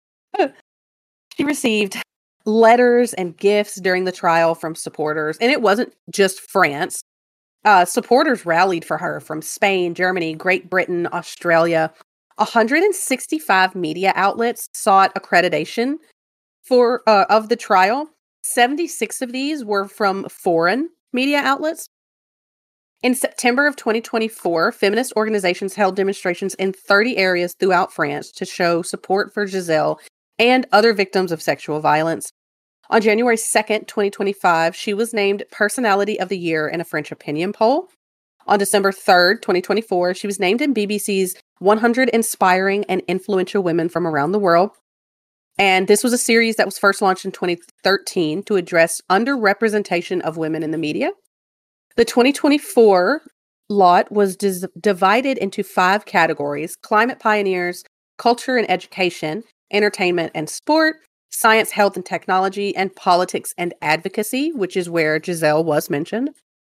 Speaker 2: she received letters and gifts during the trial from supporters, and it wasn't just France. Uh, supporters rallied for her from Spain, Germany, Great Britain, Australia. one hundred sixty-five media outlets sought accreditation for uh, of the trial. seventy-six of these were from foreign media outlets. In September of twenty twenty-four, feminist organizations held demonstrations in thirty areas throughout France to show support for Giselle and other victims of sexual violence. On January second, twenty twenty-five, she was named Personality of the Year in a French opinion poll. On December third, twenty twenty-four, she was named in B B C's one hundred Inspiring and Influential Women from Around the World. And this was a series that was first launched in twenty thirteen to address underrepresentation of women in the media. The twenty twenty-four lot was dis- divided into five categories: climate pioneers, culture and education, entertainment and sport, science, health and technology, and politics and advocacy, which is where Giselle was mentioned.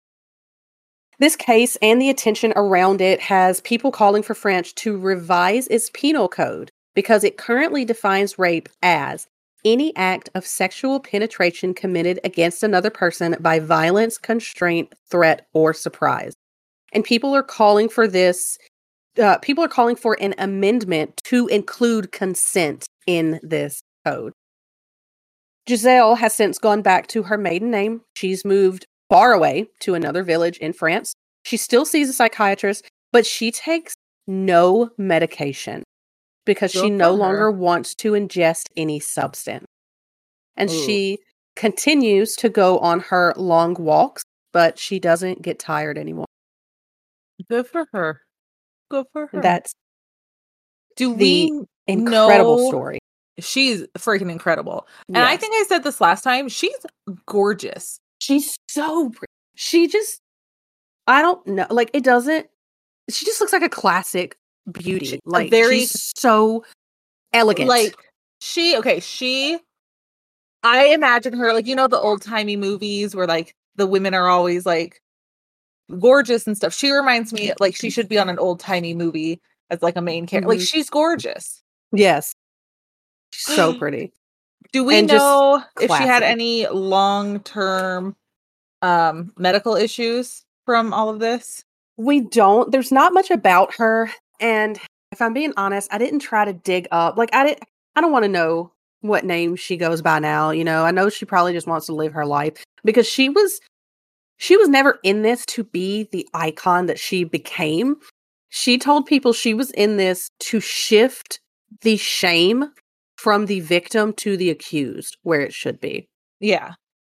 Speaker 2: This case and the attention around it has people calling for France to revise its penal code because it currently defines rape as any act of sexual penetration committed against another person by violence, constraint, threat, or surprise. And people are calling for this, uh, people are calling for an amendment to include consent in this code. Giselle has since gone back to her maiden name. She's moved far away to another village in France. She still sees a psychiatrist, but she takes no medication because
Speaker 1: Good
Speaker 2: she
Speaker 1: for
Speaker 2: no
Speaker 1: her.
Speaker 2: longer wants to ingest any substance. And
Speaker 1: Ooh.
Speaker 2: she continues to go on her long walks, but she doesn't get tired anymore.
Speaker 1: Good for her. Good for her.
Speaker 2: That's
Speaker 1: Do
Speaker 2: the
Speaker 1: we
Speaker 2: incredible
Speaker 1: know
Speaker 2: story.
Speaker 1: she's freaking incredible? And I
Speaker 2: Yes.
Speaker 1: think I said this last time. She's gorgeous.
Speaker 2: She's so pretty. She just, I don't know, like it doesn't, she just looks like a classic beauty.
Speaker 1: She- a
Speaker 2: like
Speaker 1: very-
Speaker 2: she's so elegant.
Speaker 1: Like she, okay, she. I imagine her like, you know, the old timey movies where like the women are always like gorgeous and stuff. She reminds me like she should be on an old timey movie as like a main character. Like
Speaker 2: Mhm.
Speaker 1: she's gorgeous.
Speaker 2: Yes. She's so pretty.
Speaker 1: Do we
Speaker 2: And just
Speaker 1: know if she had
Speaker 2: classy.
Speaker 1: any long term um medical issues from all of this?
Speaker 2: We don't, there's not much about her. And if I'm being honest, I didn't try to dig up. Like I didn't, I don't want to know what name she goes by now. You know, I know she probably just wants to live her life because she was, she was never in this to be the icon that she became. She told people she was in this to shift the shame from the victim to the accused where it should be.
Speaker 1: Yeah.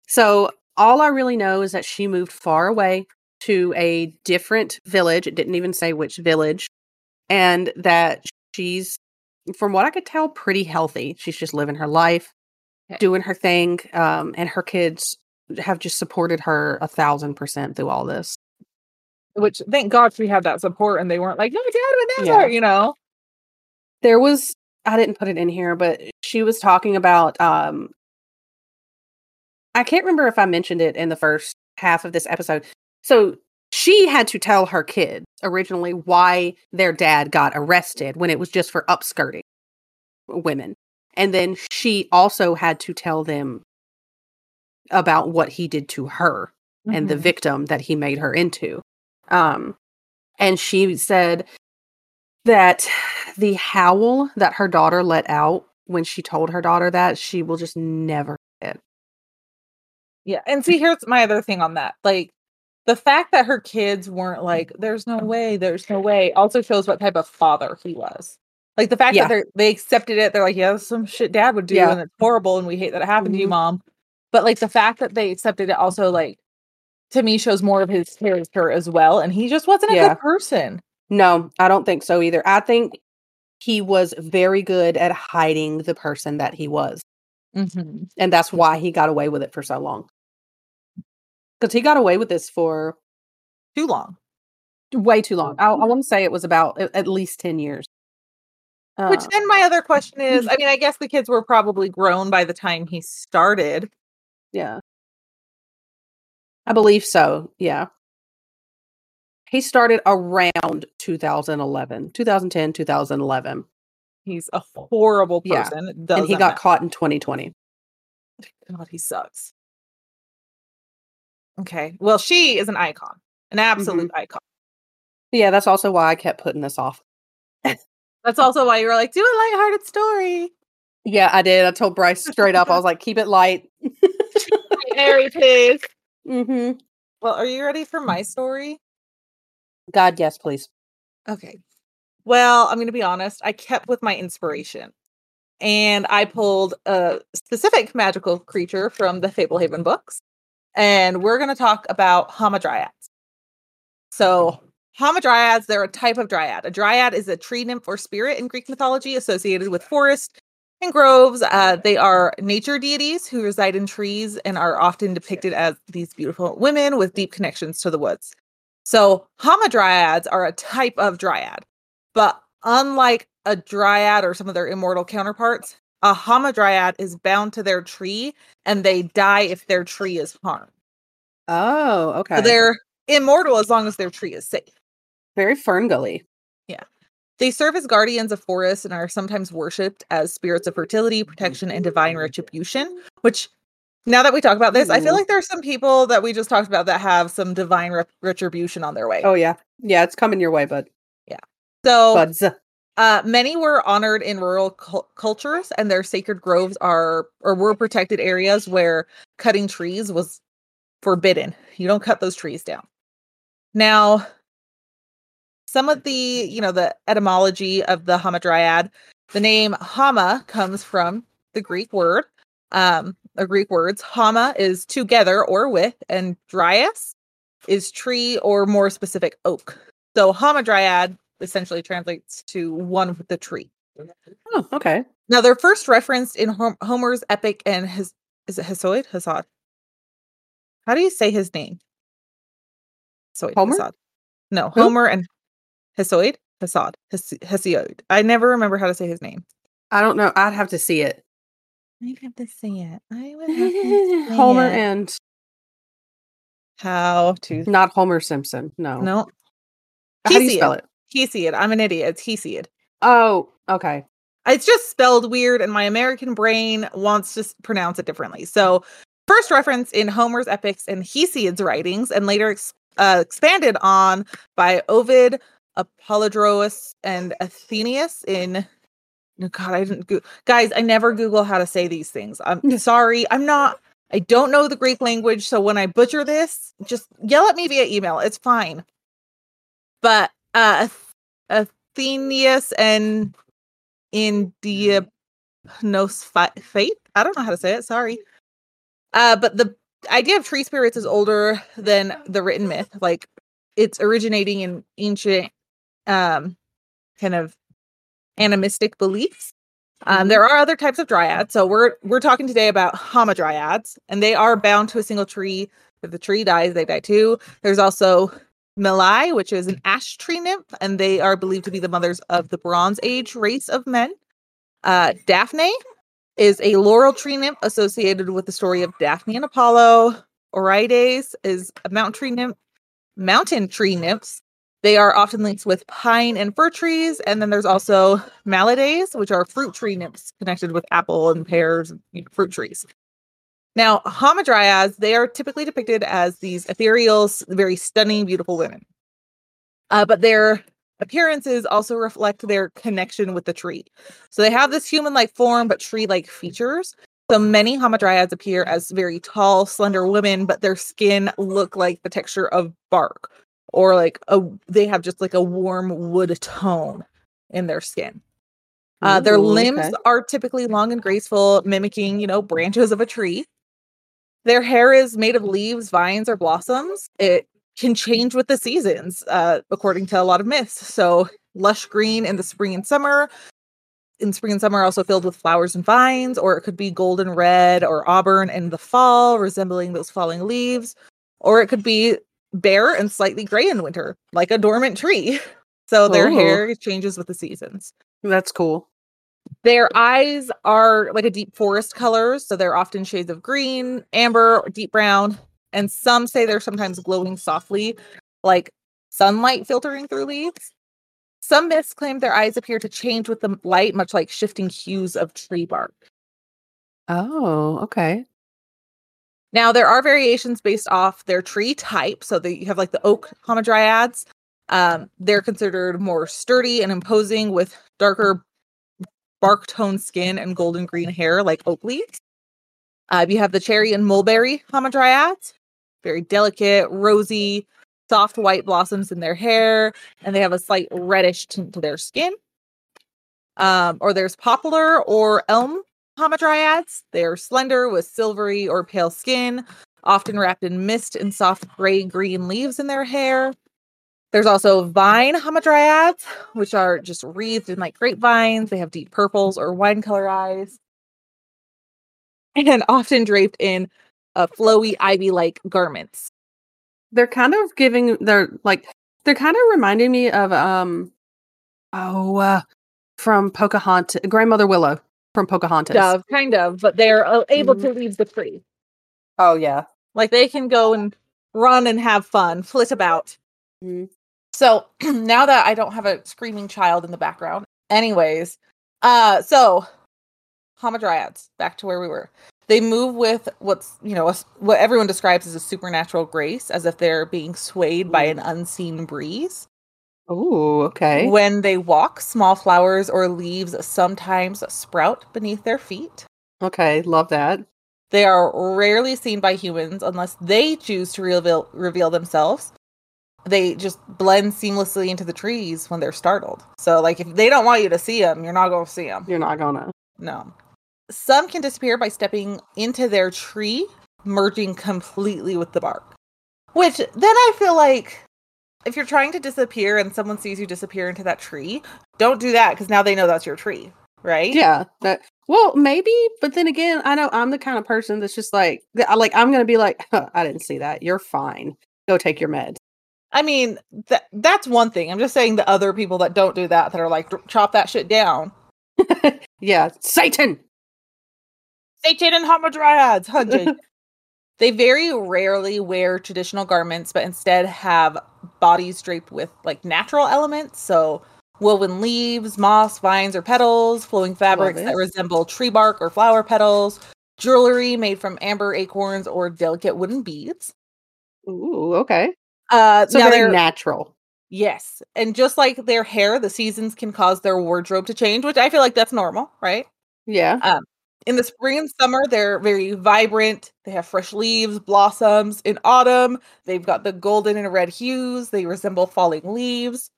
Speaker 2: So all I really know is that she moved far away to a different village. It didn't even say which village. And that she's, from what I could tell, pretty healthy. She's just living her life,
Speaker 1: Okay.
Speaker 2: doing her thing. Um, and her kids have just supported her a thousand percent through all this.
Speaker 1: Which, thank God she had that support and they weren't like, no, Dad would
Speaker 2: Yeah.
Speaker 1: never, you know?
Speaker 2: There was, I didn't put it in here, but she was talking about, um, I can't remember if I mentioned it in the first half of this episode. So she had to tell her kids originally why their dad got arrested when it was just for upskirting women. And then she also had to tell them about what he did to her mm-hmm. and the victim that he made her into. Um, and she said that the howl that her daughter let out when she told her daughter that, she will just never forget.
Speaker 1: Yeah. And see, here's my other thing on that. Like, the fact that her kids weren't like, there's no way, there's no way, also shows what type of father he was. Like, the fact yeah. that they accepted it, they're like, yeah, that's some shit Dad would do, yeah. and it's horrible, and we hate that it happened mm-hmm. to you, Mom. But, like, the fact that they accepted it also, like, to me, shows more of his character as well, and he just wasn't a yeah. good person.
Speaker 2: No, I don't think so either. I think he was very good at hiding the person that he was.
Speaker 1: Mm-hmm.
Speaker 2: And that's why he got away with it for so long. Because he got away with this for
Speaker 1: too long.
Speaker 2: Way too long. I, I want to say it was about at least ten years.
Speaker 1: Which then my other question is, I mean, I guess the kids were probably grown by the time he started.
Speaker 2: Yeah. I believe so. Yeah. He started around two thousand eleven, twenty ten, twenty eleven.
Speaker 1: He's a horrible person.
Speaker 2: Yeah. And he got matter. caught in twenty twenty.
Speaker 1: God, he sucks. Okay. Well, she is an icon, an absolute mm-hmm. icon.
Speaker 2: Yeah, that's also why I kept putting this off.
Speaker 1: That's also why you were like, do a lighthearted story.
Speaker 2: Yeah, I did. I told Bryce straight up. I was like, keep it light.
Speaker 1: Airy, please.
Speaker 2: Mm-hmm.
Speaker 1: Well, are you ready for my story?
Speaker 2: God, yes, please.
Speaker 1: Okay. Well, I'm going to be honest. I kept with my inspiration. And I pulled a specific magical creature from the Fablehaven books. And we're going to talk about hamadryads. So, hamadryads, they're a type of dryad. A dryad is a tree nymph or spirit in Greek mythology associated with forests and groves. Uh, they are nature deities who reside in trees and are often depicted as these beautiful women with deep connections to the woods. So, hamadryads are a type of dryad. But unlike a dryad or some of their immortal counterparts, a hamadryad is bound to their tree and they die if their tree is harmed.
Speaker 2: Oh, okay.
Speaker 1: So they're immortal as long as their tree is safe.
Speaker 2: Very Ferngully.
Speaker 1: Yeah. They serve as guardians of forests and are sometimes worshipped as spirits of fertility, protection, and divine retribution, which, now that we talk about this, mm. I feel like there are some people that we just talked about that have some divine re- retribution on their way.
Speaker 2: Oh, yeah. Yeah, it's coming your way, bud.
Speaker 1: Yeah. So,
Speaker 2: Buds.
Speaker 1: Uh, many were honored in rural cu- cultures, and their sacred groves are or were protected areas where cutting trees was forbidden. You don't cut those trees down. Now, some of the, you know, the etymology of the hamadryad, the name Hama comes from the Greek word, um, the Greek words. Hama is together or with, and dryas is tree or more specific oak. So hamadryad essentially translates to one with the tree.
Speaker 2: Oh, okay.
Speaker 1: Now they're first referenced in Hom- Homer's epic and his is it Hesiod? Hesiod. How do you say his name? Hesiod.
Speaker 2: Homer?
Speaker 1: Hesiod. No,
Speaker 2: Who?
Speaker 1: Homer and Hesiod. Hesiod. Hes- Hesiod. I never remember how to say his name.
Speaker 2: I don't know. I'd have to see it.
Speaker 1: I'd have to see it. I would have to see
Speaker 2: Homer
Speaker 1: it.
Speaker 2: and
Speaker 1: how to
Speaker 2: not Homer Simpson. No.
Speaker 1: No.
Speaker 2: How do you spell it?
Speaker 1: Hesiod. I'm an idiot. It's Hesiod.
Speaker 2: Oh, okay.
Speaker 1: It's just spelled weird, and my American brain wants to pronounce it differently. So, first reference in Homer's epics and Hesiod's writings, and later ex- uh, expanded on by Ovid, Apollodorus, and Athenaeus in. Oh God, I didn't. Go- Guys, I never Google how to say these things. I'm sorry. I'm not. I don't know the Greek language, so when I butcher this, just yell at me via email. It's fine. But uh, Athenaeus and Indianos faith. I don't know how to say it. Sorry. Uh, but the idea of tree spirits is older than the written myth. Like, it's originating in ancient, um, kind of animistic beliefs. Um,
Speaker 2: Mhm.
Speaker 1: There are other types of dryads. So we're we're talking today about hamadryads, and they are bound to a single tree. If the tree dies, they die too. There's also Melai, which is an ash tree nymph, and they are believed to be the mothers of the Bronze Age race of men. Uh, Daphne is a laurel tree nymph associated with the story of Daphne and Apollo. Oreides is a mountain tree nymph. Mountain tree nymphs. They are often linked with pine and fir trees. And then there's also Malades, which are fruit tree nymphs connected with apple and pears and you know, fruit trees. Now, hamadryads, they are typically depicted as these ethereal, very stunning, beautiful women. Uh, but their appearances also reflect their connection with the tree. So they have this human-like form, but tree-like features. So many hamadryads appear as very tall, slender women, but their skin look like the texture of bark, or like a they have just like a warm wood tone in their skin. Uh, their
Speaker 2: Ooh,
Speaker 1: limbs
Speaker 2: okay.
Speaker 1: are typically long and graceful, mimicking, you know, branches of a tree. Their hair is made of leaves, vines, or blossoms. It can change with the seasons, uh, according to a lot of myths. So lush green in the spring and summer. In spring and summer, also filled with flowers and vines, or it could be golden red or auburn in the fall, resembling those falling leaves, or it could be bare and slightly gray in winter, like a dormant tree. So their
Speaker 2: Oh,
Speaker 1: hair changes with the seasons.
Speaker 2: that's cool.
Speaker 1: Their eyes are like a deep forest colors, so they're often shades of green, amber, or deep brown, and some say they're sometimes glowing softly, like sunlight filtering through leaves. Some myths claim their eyes appear to change with the light, much like shifting hues of tree bark.
Speaker 2: Oh, okay.
Speaker 1: Now, there are variations based off their tree type. So that you have like the oak hamadryads. Um, they're considered more sturdy and imposing with darker bark toned skin and golden green hair like oak leaves. Uh, you have the cherry and mulberry hamadryads, very delicate, rosy, soft white blossoms in their hair, and they have a slight reddish tint to their skin. Um, or there's poplar or elm hamadryads. They're slender with silvery or pale skin, often wrapped in mist and soft gray green leaves in their hair. There's also vine hamadryads, which are just wreathed in like grapevines. They have deep purples or wine color eyes, and often draped in uh, flowy ivy-like garments.
Speaker 2: They're kind of giving they're like they're kind of reminding me of um oh uh, from Pocahontas, Grandmother Willow from Pocahontas.
Speaker 1: Dove, kind of, but they're uh, able
Speaker 2: Mhm.
Speaker 1: to leave the tree.
Speaker 2: Oh yeah.
Speaker 1: Like they can go and run and have fun, flit about.
Speaker 2: Mhm.
Speaker 1: So now that I don't have a screaming child in the background, anyways, uh, so hamadryads, back to where we were. They move with what's, you know, a, what everyone describes as a supernatural grace, as if they're being swayed by an unseen breeze.
Speaker 2: Oh, okay.
Speaker 1: When they walk, small flowers or leaves sometimes sprout beneath their feet.
Speaker 2: Okay, love that.
Speaker 1: They are rarely seen by humans unless they choose to reveal reveal themselves. They just blend seamlessly into the trees when they're startled. So, like, if they don't want you to see them, you're not going to see them.
Speaker 2: You're not gonna.
Speaker 1: No. Some can disappear by stepping into their tree, merging completely with the bark. Which, then I feel like, if you're trying to disappear and someone sees you disappear into that tree, don't do that because now they know that's your tree, right?
Speaker 2: Yeah. That well, maybe, but then again, I know I'm the kind of person that's just like, th- I- like I'm gonna be like, huh, I didn't see that. You're fine. Go take your meds.
Speaker 1: I mean, that that's one thing. I'm just saying the other people that don't do that, that are like, chop that shit down.
Speaker 2: Yeah, Satan.
Speaker 1: Satan and hamadryads, hunting. They very rarely wear traditional garments, but instead have bodies draped with like natural elements. So woven leaves, moss, vines, or petals, flowing fabrics that
Speaker 2: it.
Speaker 1: resemble tree bark or flower petals, jewelry made from amber acorns or delicate wooden beads.
Speaker 2: Ooh, okay.
Speaker 1: Uh,
Speaker 2: So
Speaker 1: now
Speaker 2: very
Speaker 1: they're
Speaker 2: natural.
Speaker 1: yes, and just like their hair, the seasons can cause their wardrobe to change, which I feel like that's normal, right?
Speaker 2: Yeah.
Speaker 1: Um, in the spring and summer, they're very vibrant. They have fresh leaves, blossoms. In autumn, they've got the golden and red hues. They resemble falling leaves.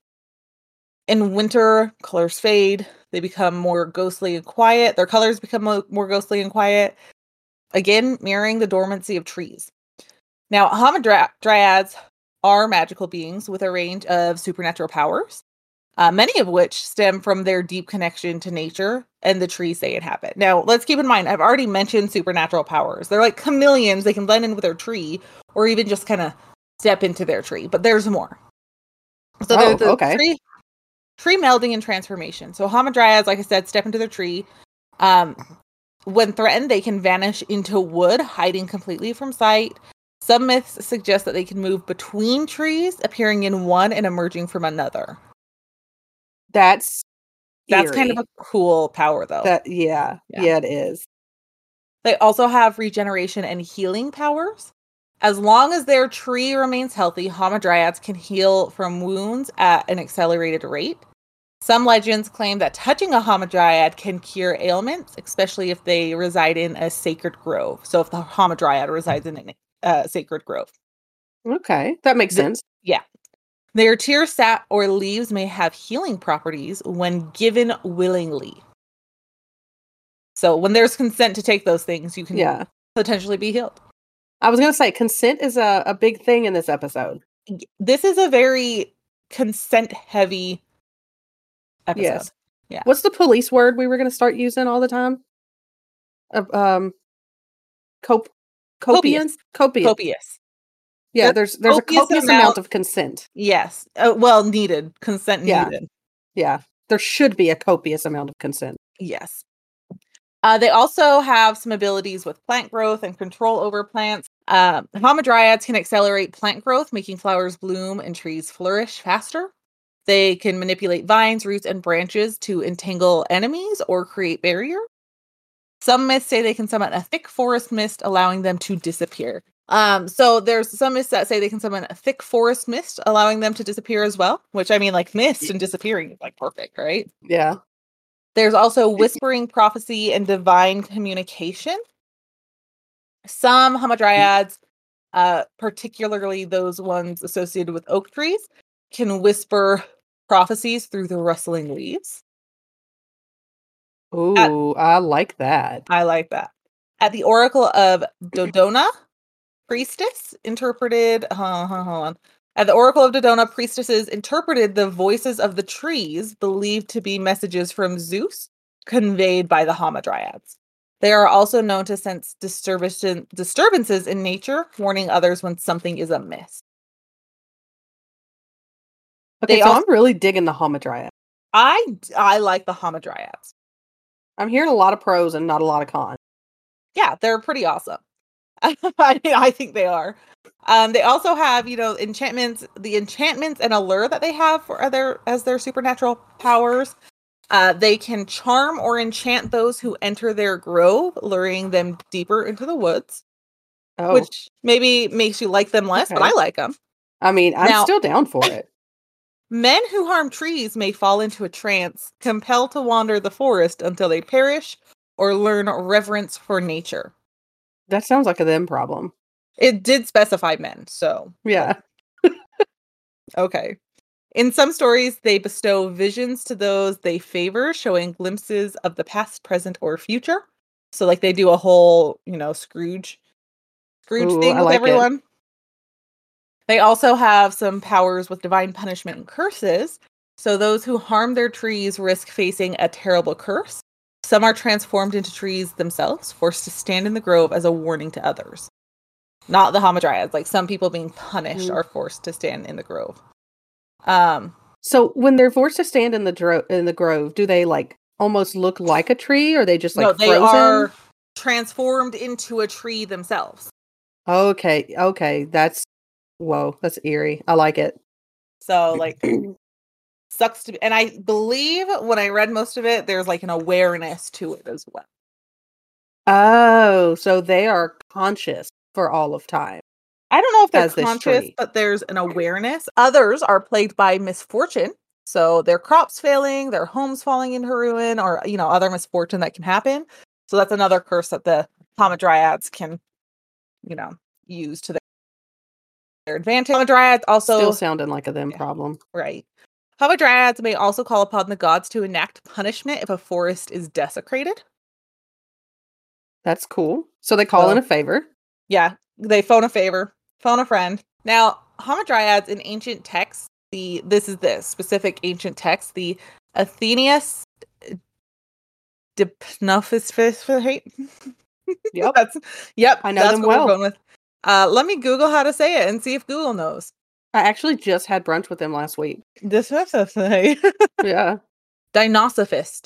Speaker 1: In winter, colors fade. They become more ghostly and quiet. Their colors become mo- more ghostly and quiet. again, mirroring the dormancy of trees. Now, Hamadryads are magical beings with a range of supernatural powers, uh, many of which stem from their deep connection to nature and the trees they inhabit. Now, let's keep in mind, I've already mentioned supernatural powers. They're like chameleons. They can blend in with their tree or even just kind of step into their tree, but there's more. So
Speaker 2: oh,
Speaker 1: there's the
Speaker 2: okay.
Speaker 1: tree, tree melding and transformation. So Hamadryads, like I said, step into their tree. Um, when threatened, they can vanish into wood, hiding completely from sight. Some myths suggest that they can move between trees, appearing in one and emerging from another.
Speaker 2: That's
Speaker 1: That's
Speaker 2: eerie.
Speaker 1: kind of a cool power, though.
Speaker 2: That yeah,
Speaker 1: Yeah.
Speaker 2: yeah, it is.
Speaker 1: They also have regeneration and healing powers. As long as their tree remains healthy, Hamadryads can heal from wounds at an accelerated rate. Some legends claim that touching a Hamadryad can cure ailments, especially if they reside in a sacred grove. So if the Hamadryad resides in a uh, sacred grove.
Speaker 2: Okay, that makes
Speaker 1: The-
Speaker 2: sense.
Speaker 1: Yeah. Their tear sap or leaves may have healing properties when given willingly. So when there's consent to take those things, you can
Speaker 2: Yeah.
Speaker 1: potentially be healed.
Speaker 2: I was going to say consent is a, a big thing in this episode.
Speaker 1: This is a very consent-heavy episode.
Speaker 2: Yes.
Speaker 1: Yeah.
Speaker 2: What's the police word we were going to start using all the time? Uh, um, cop- copious? Copious.
Speaker 1: Copious.
Speaker 2: Yeah,
Speaker 1: There's
Speaker 2: there's there's a
Speaker 1: copious
Speaker 2: copious
Speaker 1: amount-
Speaker 2: amount of consent.
Speaker 1: Yes. Uh, well, needed. Consent
Speaker 2: Yeah.
Speaker 1: needed.
Speaker 2: Yeah, there should be a copious amount of consent.
Speaker 1: Yes. Uh, they also have some abilities with plant growth and control over plants. Um, Hamadryads can accelerate plant growth, making flowers bloom and trees flourish faster. They can manipulate vines, roots, and branches to entangle enemies or create barriers. Some myths say they can summon a thick forest mist, allowing them to disappear. Um, so there's some myths that say they can summon a thick forest mist, allowing them to disappear as well. Which, I mean, like mist and disappearing is like perfect, right?
Speaker 2: Yeah.
Speaker 1: There's also whispering prophecy and divine communication. Some Hamadryads, uh, particularly those ones associated with oak trees, can whisper prophecies through the rustling leaves.
Speaker 2: Ooh, I like that.
Speaker 1: I like that. At the Oracle of Dodona, priestess interpreted. Uh, hold on. At the Oracle of Dodona, priestesses interpreted the voices of the trees, believed to be messages from Zeus, conveyed by the Hamadryads. They are also known to sense disturbance, disturbances in nature, warning others when something is amiss.
Speaker 2: Okay,
Speaker 1: They
Speaker 2: so
Speaker 1: also-
Speaker 2: I'm really digging the Hamadryad.
Speaker 1: I I like the Hamadryads.
Speaker 2: I'm hearing a lot of pros and not a lot of cons.
Speaker 1: Yeah, they're pretty awesome. I mean, I think they are. Um, they also have, you know, enchantments, the enchantments and allure that they have for their as their supernatural powers. Uh, they can charm or enchant those who enter their grove, luring them deeper into the woods,
Speaker 2: Oh,
Speaker 1: which maybe makes you like them less, but
Speaker 2: Okay.
Speaker 1: I like them.
Speaker 2: I mean, I'm
Speaker 1: now-
Speaker 2: still down for it.
Speaker 1: Men who harm trees may fall into a trance, compelled to wander the forest until they perish or learn reverence for nature.
Speaker 2: That sounds like a them problem.
Speaker 1: It did specify men, so
Speaker 2: Yeah.
Speaker 1: okay. In some stories, they bestow visions to those they favor, showing glimpses of the past, present, or future. So, like, they do a whole, you know, Scrooge, Scrooge
Speaker 2: Ooh,
Speaker 1: thing
Speaker 2: I
Speaker 1: with
Speaker 2: like it.
Speaker 1: everyone. They also have some powers with divine punishment and curses. So, those who harm their trees risk facing a terrible curse. Some are transformed into trees themselves, forced to stand in the grove as a warning to others. Not the Hamadryads. Like, some people being punished
Speaker 2: Mm.
Speaker 1: are forced to stand in the grove. Um,
Speaker 2: So when they're forced to stand in the dro- in the grove, do they like almost look like a tree, or are they just like
Speaker 1: no, they
Speaker 2: frozen?
Speaker 1: are transformed into a tree themselves.
Speaker 2: Okay, okay, that's whoa, that's eerie. I like it.
Speaker 1: So, like, sucks to be. And I believe when I read most of it, there's like an awareness to it as well.
Speaker 2: Oh, so they are conscious for all of time.
Speaker 1: I don't know if they're
Speaker 2: As this
Speaker 1: conscious,
Speaker 2: tree.
Speaker 1: but there's an awareness. Others are plagued by misfortune. So their crops failing, their homes falling into ruin, or, you know, other misfortune that can happen. So that's another curse that the Hamadryads can, you know, use to their, their advantage. Hamadryads also
Speaker 2: Still sounding like a them
Speaker 1: Yeah.
Speaker 2: problem.
Speaker 1: Right. Hamadryads may also call upon the gods to enact punishment if a forest is desecrated.
Speaker 2: That's cool. So they call
Speaker 1: So,
Speaker 2: in a favor.
Speaker 1: Yeah, they phone a favor, phone a friend. Now, hamadryads in ancient texts, the this is the specific ancient text, the Athenaeus Dipnophis.
Speaker 2: Yep.
Speaker 1: That's yep.
Speaker 2: I know
Speaker 1: That's
Speaker 2: them
Speaker 1: what we're
Speaker 2: well.
Speaker 1: going with. Uh, let me Google how to say it and see if Google knows.
Speaker 2: I actually just had brunch with them last week.
Speaker 1: This is a say.
Speaker 2: Yeah.
Speaker 1: Dinosophist.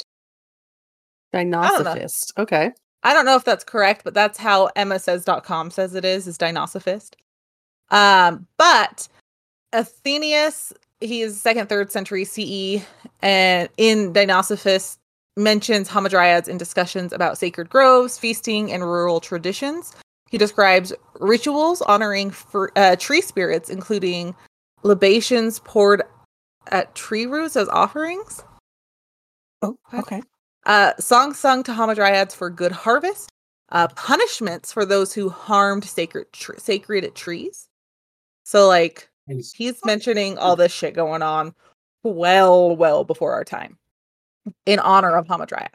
Speaker 2: Dinosophist. Okay.
Speaker 1: I don't know if that's correct, but that's how Emma Says dot com says it is, is Dinosophist. Um, but Athenaeus, he is second, third century C E, and in Dinosophist mentions hamadryads in discussions about sacred groves, feasting, and rural traditions. He describes rituals honoring for, uh, tree spirits, including libations poured at tree roots as offerings.
Speaker 2: Oh, okay.
Speaker 1: Uh, songs sung to hamadryads for good harvest. Uh, punishments for those who harmed sacred tr- sacred trees. So, like, he's mentioning all this shit going on well, well before our time in honor of hamadryads.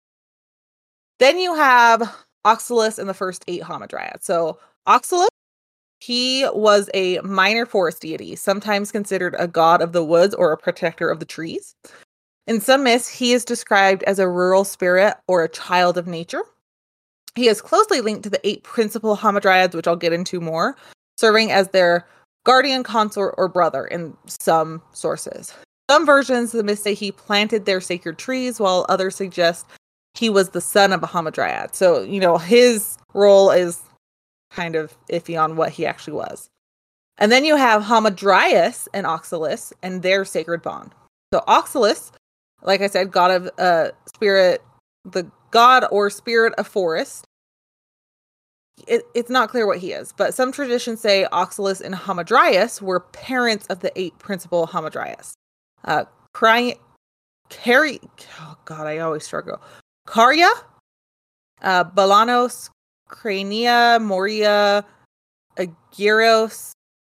Speaker 1: Then you have Oxylus and the first eight hamadryads. So, Oxylus, he was a minor forest deity, sometimes considered a god of the woods or a protector of the trees. In some myths, he is described as a rural spirit or a child of nature. He is closely linked to the eight principal hamadryads, which I'll get into more, serving as their guardian, consort, or brother in some sources. Some versions of the myth say he planted their sacred trees, while others suggest he was the son of a hamadryad. So, you know, his role is kind of iffy on what he actually was. And then you have Hamadryas and Oxylus and their sacred bond. So Oxylus, like I said, god of uh, spirit, the god or spirit of forest. It, it's not clear what he is, but some traditions say Oxylus and Hamadryas were parents of the eight principal hamadryas. Uh, crying, carry, oh god, I always struggle. Karya, uh, Balanos, Crania, Moria, Agiros,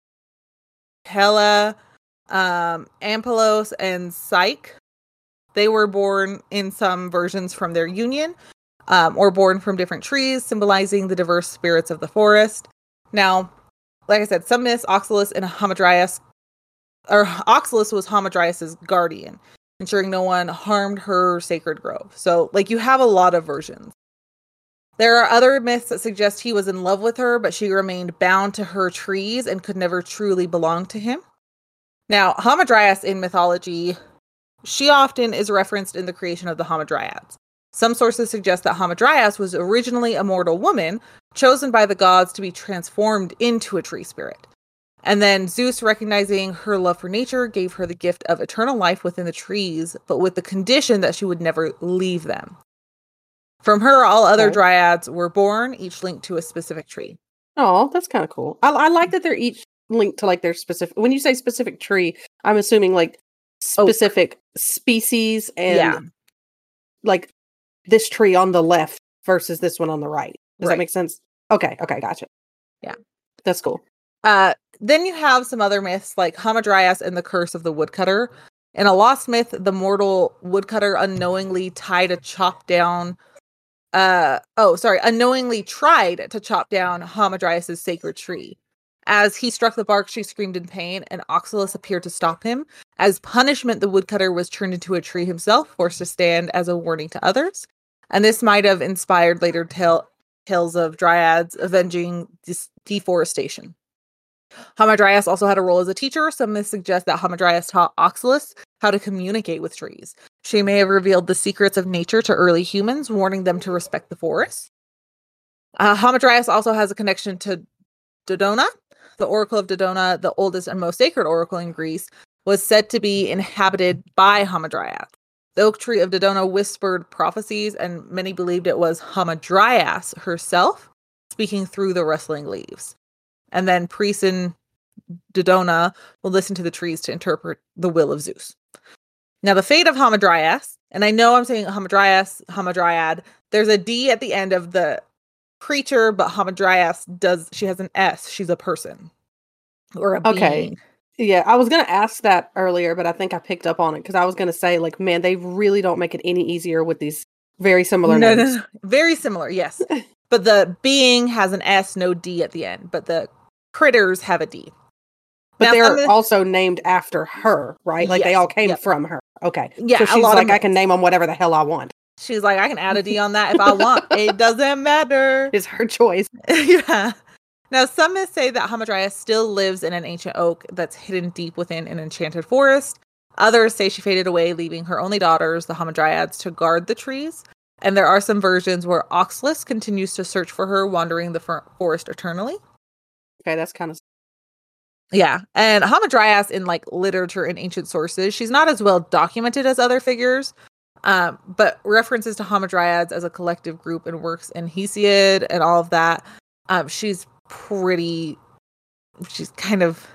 Speaker 1: Hela, um, Ampelos, and Psyche. They were born in some versions from their union, um, or born from different trees, symbolizing the diverse spirits of the forest. Now, like I said, some myths, Oxylus and Hamadryas, or Oxylus was Hamadryas' guardian, ensuring no one harmed her sacred grove. So, like, you have a lot of versions. There are other myths that suggest he was in love with her, but she remained bound to her trees and could never truly belong to him. Now, Hamadryas in mythology, she often is referenced in the creation of the hamadryads. Some sources suggest that Hamadryas was originally a mortal woman, chosen by the gods to be transformed into a tree spirit. And then Zeus, recognizing her love for nature, gave her the gift of eternal life within the trees, but with the condition that she would never leave them. From her, all other
Speaker 2: Okay.
Speaker 1: dryads were born, each linked to a specific tree.
Speaker 2: Oh, that's kind of cool. I, I like that they're each linked to like their specific. When you say specific tree, I'm assuming like specific oh. species and
Speaker 1: yeah.
Speaker 2: like this tree on the left versus this one on the right. Does
Speaker 1: right.
Speaker 2: that make sense? Okay. Okay. Gotcha.
Speaker 1: Yeah.
Speaker 2: That's cool.
Speaker 1: Uh, then you have some other myths like Hamadryas and the curse of the woodcutter. In a lost myth, the mortal woodcutter unknowingly tied a chop down Uh, oh, sorry, unknowingly tried to chop down Hamadryas' sacred tree. As he struck the bark, she screamed in pain, and Oxylus appeared to stop him. As punishment, the woodcutter was turned into a tree himself, forced to stand as a warning to others. And this might have inspired later tale- tales of dryads avenging dis- deforestation. Hamadryas also had a role as a teacher. Some myths suggest that Hamadryas taught Oxylus how to communicate with trees. She may have revealed the secrets of nature to early humans, warning them to respect the forest. Uh, Hamadryas also has a connection to Dodona. The Oracle of Dodona, the oldest and most sacred oracle in Greece, was said to be inhabited by Hamadryas. The oak tree of Dodona whispered prophecies, and many believed it was Hamadryas herself speaking through the rustling leaves. And then priests in Dodona will listen to the trees to interpret the will of Zeus. Now, the fate of Hamadryas, and I know I'm saying Hamadryas, Hamadryad, there's a D at the end of the creature, but Hamadryas does, she has an S. She's a person or a
Speaker 2: okay.
Speaker 1: being.
Speaker 2: Yeah, I was going to ask that earlier, but I think I picked up on it because I was going to say, like, man, they really don't make it any easier with these Very similar
Speaker 1: No,
Speaker 2: names.
Speaker 1: no, no. Very similar, yes. But the being has an S, no D at the end. But the critters have a D.
Speaker 2: But
Speaker 1: Now,
Speaker 2: they're
Speaker 1: some-
Speaker 2: also named after her, right? Like they
Speaker 1: Yes,
Speaker 2: all came
Speaker 1: yep.
Speaker 2: from her. Okay.
Speaker 1: Yeah,
Speaker 2: So
Speaker 1: a
Speaker 2: she's
Speaker 1: lot of
Speaker 2: like, I can
Speaker 1: myths.
Speaker 2: name them whatever the hell I want.
Speaker 1: She's like, I can add a D on that if I want. It doesn't matter.
Speaker 2: It's her choice.
Speaker 1: Yeah. Now, some myths say that Hamadryas still lives in an ancient oak that's hidden deep within an enchanted forest. Others say she faded away, leaving her only daughters, the Hamadryads, to guard the trees. And there are some versions where Oxalis continues to search for her, wandering the for- forest eternally.
Speaker 2: Okay, that's kind of...
Speaker 1: Yeah, and Hamadryas in like literature and ancient sources, she's not as well documented as other figures, um, but references to Hamadryads as a collective group and works in Hesiod and all of that, um, she's pretty, she's kind of,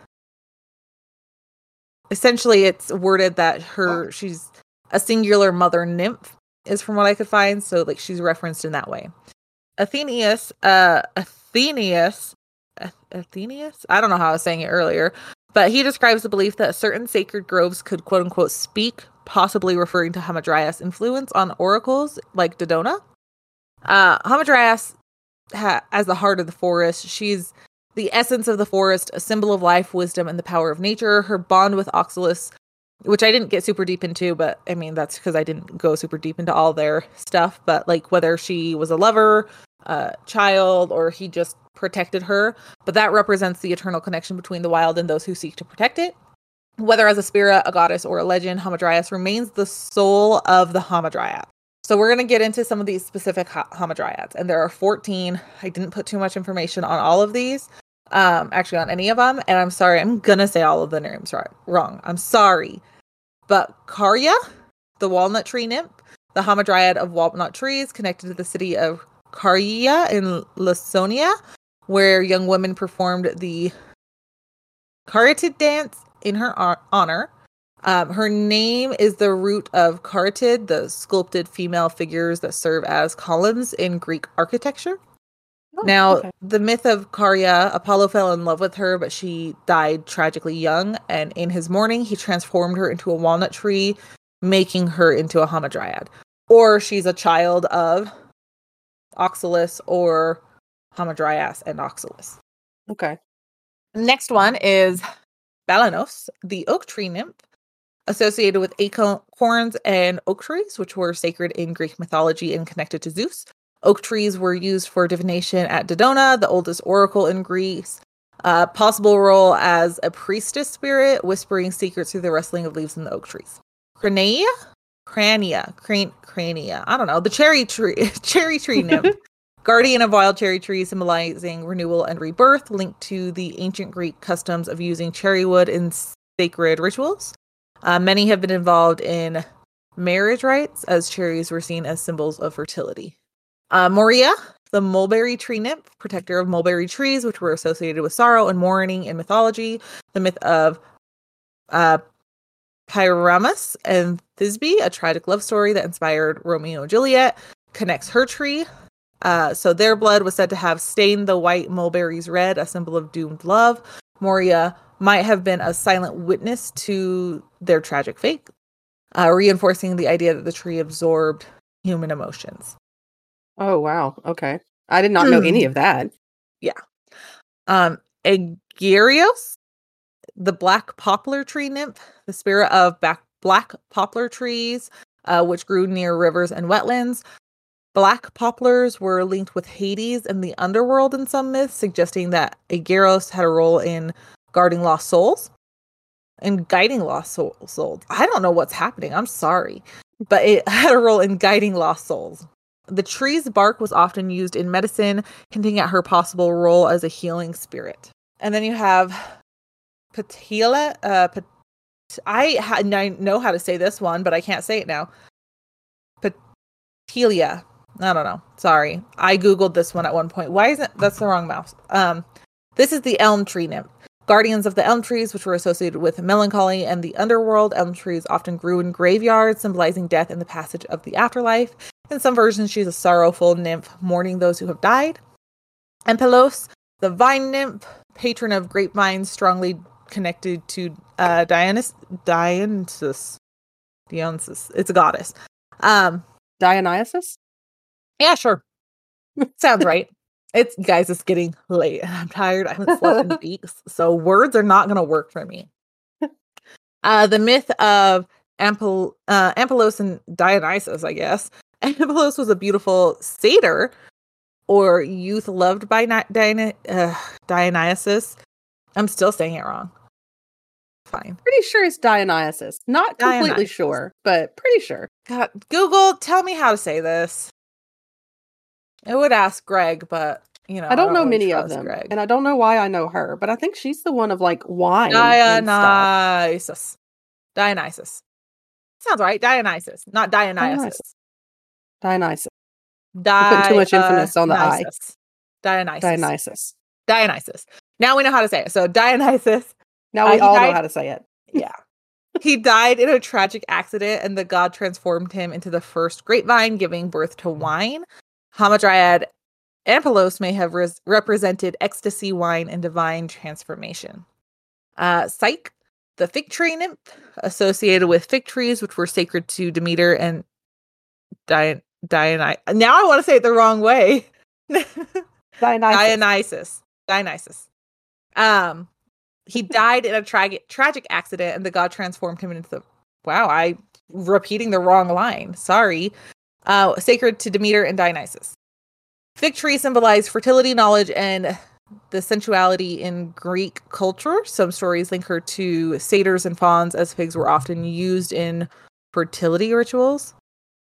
Speaker 1: essentially it's worded that her, she's a singular mother nymph is from what I could find, so like she's referenced in that way. Athenaeus, uh, Athenaeus, Athenaeus? I don't know how I was saying it earlier, but he describes the belief that certain sacred groves could quote unquote speak, possibly referring to Hamadryas' influence on oracles like Dodona. Uh, Hamadryas, ha- as the heart of the forest, she's the essence of the forest, a symbol of life, wisdom, and the power of nature. Her bond with Oxalis, which I didn't get super deep into, but I mean, that's because I didn't go super deep into all their stuff, but like whether she was a lover, a child, or he just protected her, but that represents the eternal connection between the wild and those who seek to protect it. Whether as a spirit, a goddess, or a legend, Hamadryas remains the soul of the Hamadryad. So we're going to get into some of these specific ha- Hamadryads, and there are fourteen. I didn't put too much information on all of these, um, actually on any of them, and I'm sorry, I'm going to say all of the names right, wrong. I'm sorry. But Karya, the walnut tree nymph, the Hamadryad of walnut trees, connected to the city of Karya in Laconia, where young women performed the Caryatid dance in her honor. Um, her name is the root of Caryatid, the sculpted female figures that serve as columns in Greek architecture. Oh, now, okay. The myth of Karya, Apollo fell in love with her, but she died tragically young, and in his mourning, he transformed her into a walnut tree, making her into a Hamadryad. Or she's a child of Oxalis or Hamadryas and Oxalis.
Speaker 2: Okay.
Speaker 1: Next one is Balanos, the oak tree nymph, associated with acorns and oak trees, which were sacred in Greek mythology and connected to Zeus. Oak trees were used for divination at Dodona, the oldest oracle in Greece. Uh, possible role as a priestess spirit, whispering secrets through the rustling of leaves in the oak trees. Cranea? Crania. Crane, crania. I don't know. The cherry tree, cherry tree nymph. Guardian of wild cherry trees, symbolizing renewal and rebirth, linked to the ancient Greek customs of using cherry wood in sacred rituals. Uh, many have been involved in marriage rites, as cherries were seen as symbols of fertility. Uh, Moria, the mulberry tree nymph, protector of mulberry trees, which were associated with sorrow and mourning in mythology. The myth of uh, Pyramus and Thisbe, a tragic love story that inspired Romeo and Juliet, connects her tree. Uh, so their blood was said to have stained the white mulberries red, a symbol of doomed love. Moria might have been a silent witness to their tragic fate, uh, reinforcing the idea that the tree absorbed human emotions.
Speaker 2: Oh, wow. Okay. I did not know any of that.
Speaker 1: Yeah. Um, Aegirios, the black poplar tree nymph, the spirit of back black poplar trees, uh, which grew near rivers and wetlands. Black poplars were linked with Hades and the underworld in some myths, suggesting that Aegirios had a role in guarding lost souls and guiding lost soul- souls. I don't know what's happening. I'm sorry. But it had a role in guiding lost souls. The tree's bark was often used in medicine, hinting at her possible role as a healing spirit. And then you have Patila. Uh, Pat- I, ha- I know how to say this one, but I can't say it now. Patilia. I don't know. Sorry. I Googled this one at one point. Why isn't that's the wrong mouse? Um, this is the elm tree nymph. Guardians of the elm trees, which were associated with melancholy and the underworld. Elm trees often grew in graveyards, symbolizing death and the passage of the afterlife. In some versions, she's a sorrowful nymph, mourning those who have died. Empelos, the vine nymph, patron of grapevines, strongly connected to uh, Dionysus. Dionysus. Dionysus. It's a goddess. Um,
Speaker 2: Dionysus?
Speaker 1: Yeah, sure. Sounds right. It's guys, it's getting late and I'm tired. I haven't slept in weeks, so words are not gonna work for me. Uh, the myth of Ampel uh, Ampelos and Dionysus, I guess. Ampelos was a beautiful satyr or youth loved by Ni- Diony- uh, Dionysus. I'm still saying it wrong. Fine.
Speaker 2: Pretty sure it's Dionysus. Not completely
Speaker 1: Dionysus.
Speaker 2: sure, but pretty sure.
Speaker 1: God, Google, tell me how to say this. I would ask Greg, but you know,
Speaker 2: I don't know
Speaker 1: really
Speaker 2: many of
Speaker 1: trust
Speaker 2: them,
Speaker 1: Greg.
Speaker 2: and I don't know why I know her, but I think she's the one of like wine and stuff.
Speaker 1: Dionysus. Dionysus. Sounds right. Dionysus, not Dionysus.
Speaker 2: Dionysus.
Speaker 1: Di-
Speaker 2: You're putting too much emphasis on the I.
Speaker 1: Dionysus. Dionysus.
Speaker 2: Dionysus.
Speaker 1: Dionysus. Now we know how to say it. So Dionysus.
Speaker 2: Now
Speaker 1: Uh,
Speaker 2: we
Speaker 1: he
Speaker 2: all know
Speaker 1: died-
Speaker 2: how to say it.
Speaker 1: Yeah. He died in a tragic accident, and the god transformed him into the first grapevine, giving birth to wine. Hamadryad Ampelos may have res- represented ecstasy, wine, and divine transformation. Uh, Psyche, the fig tree nymph, associated with fig trees, which were sacred to Demeter and Dion- Dionysus. Now I want to say it the wrong way.
Speaker 2: Dionysus.
Speaker 1: Dionysus. Dionysus. Um, he died in a tragic tragic accident, and the god transformed him into the. Wow, I repeating the wrong line. Sorry. Uh, sacred to Demeter and Dionysus. Fig tree symbolized fertility, knowledge, and the sensuality in Greek culture. Some stories link her to satyrs and fauns, as figs were often used in fertility rituals.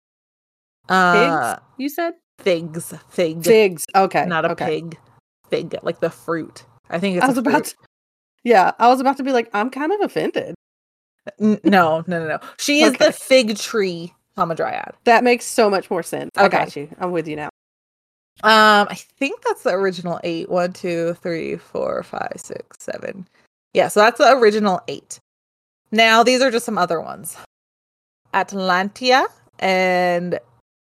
Speaker 1: Uh,
Speaker 2: Figs, you said?
Speaker 1: Figs. Fig.
Speaker 2: Figs. Okay.
Speaker 1: Not a
Speaker 2: okay.
Speaker 1: pig. Fig, like the fruit. I think it's
Speaker 2: I was
Speaker 1: a
Speaker 2: about
Speaker 1: fruit.
Speaker 2: to, yeah, I was about to be like, I'm kind of offended.
Speaker 1: N- no, no, no, no. She is
Speaker 2: Okay.
Speaker 1: the fig tree Hamadryad.
Speaker 2: That makes so much more sense. I
Speaker 1: Okay.
Speaker 2: got you. I'm with you now.
Speaker 1: Um, I think that's the original eight. One, two, three, four, five, six, seven. Yeah, so that's the original eight. Now, these are just some other ones. Atlantia and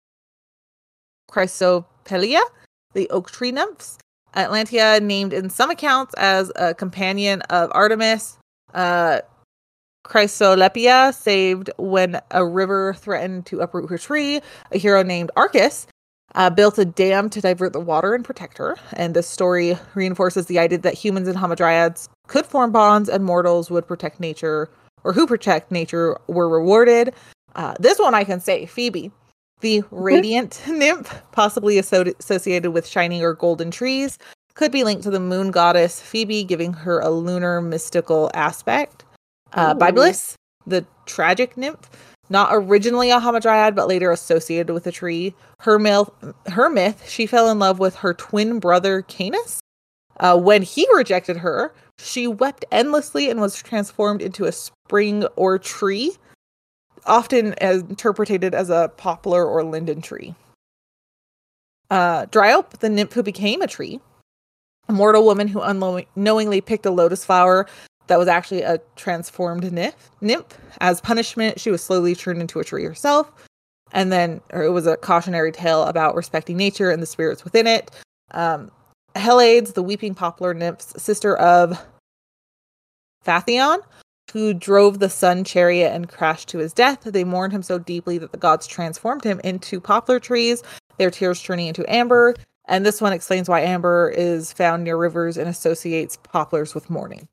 Speaker 1: Chrysopelia, the oak tree nymphs. Atlantia, named in some accounts as a companion of Artemis. Uh, Chrysolepia, saved when a river threatened to uproot her tree. A hero named Arcus uh, built a dam to divert the water and protect her. And this story reinforces the idea that humans and Hamadryads could form bonds, and mortals would protect nature, or who protect nature were rewarded. Uh, this one I can say, Phoebe, the radiant nymph, possibly asso- associated with shiny or golden trees, could be linked to the moon goddess Phoebe, giving her a lunar mystical aspect. Uh, Biblis, the tragic nymph, not originally a Hamadryad, but later associated with a tree. Her, mil- her myth, she fell in love with her twin brother Canis. Uh, when he rejected her, she wept endlessly and was transformed into a spring or tree, often as interpreted as a poplar or linden tree. Uh, Dryope, the nymph who became a tree, a mortal woman who unknowingly picked a lotus flower that was actually a transformed nymph. nymph. As punishment, she was slowly turned into a tree herself. And then or it was a cautionary tale about respecting nature and the spirits within it. Um, Helades, the weeping poplar nymph's sister of Phaethon, who drove the sun chariot and crashed to his death. They mourned him so deeply that the gods transformed him into poplar trees, their tears turning into amber. And this one explains why amber is found near rivers and associates poplars with mourning.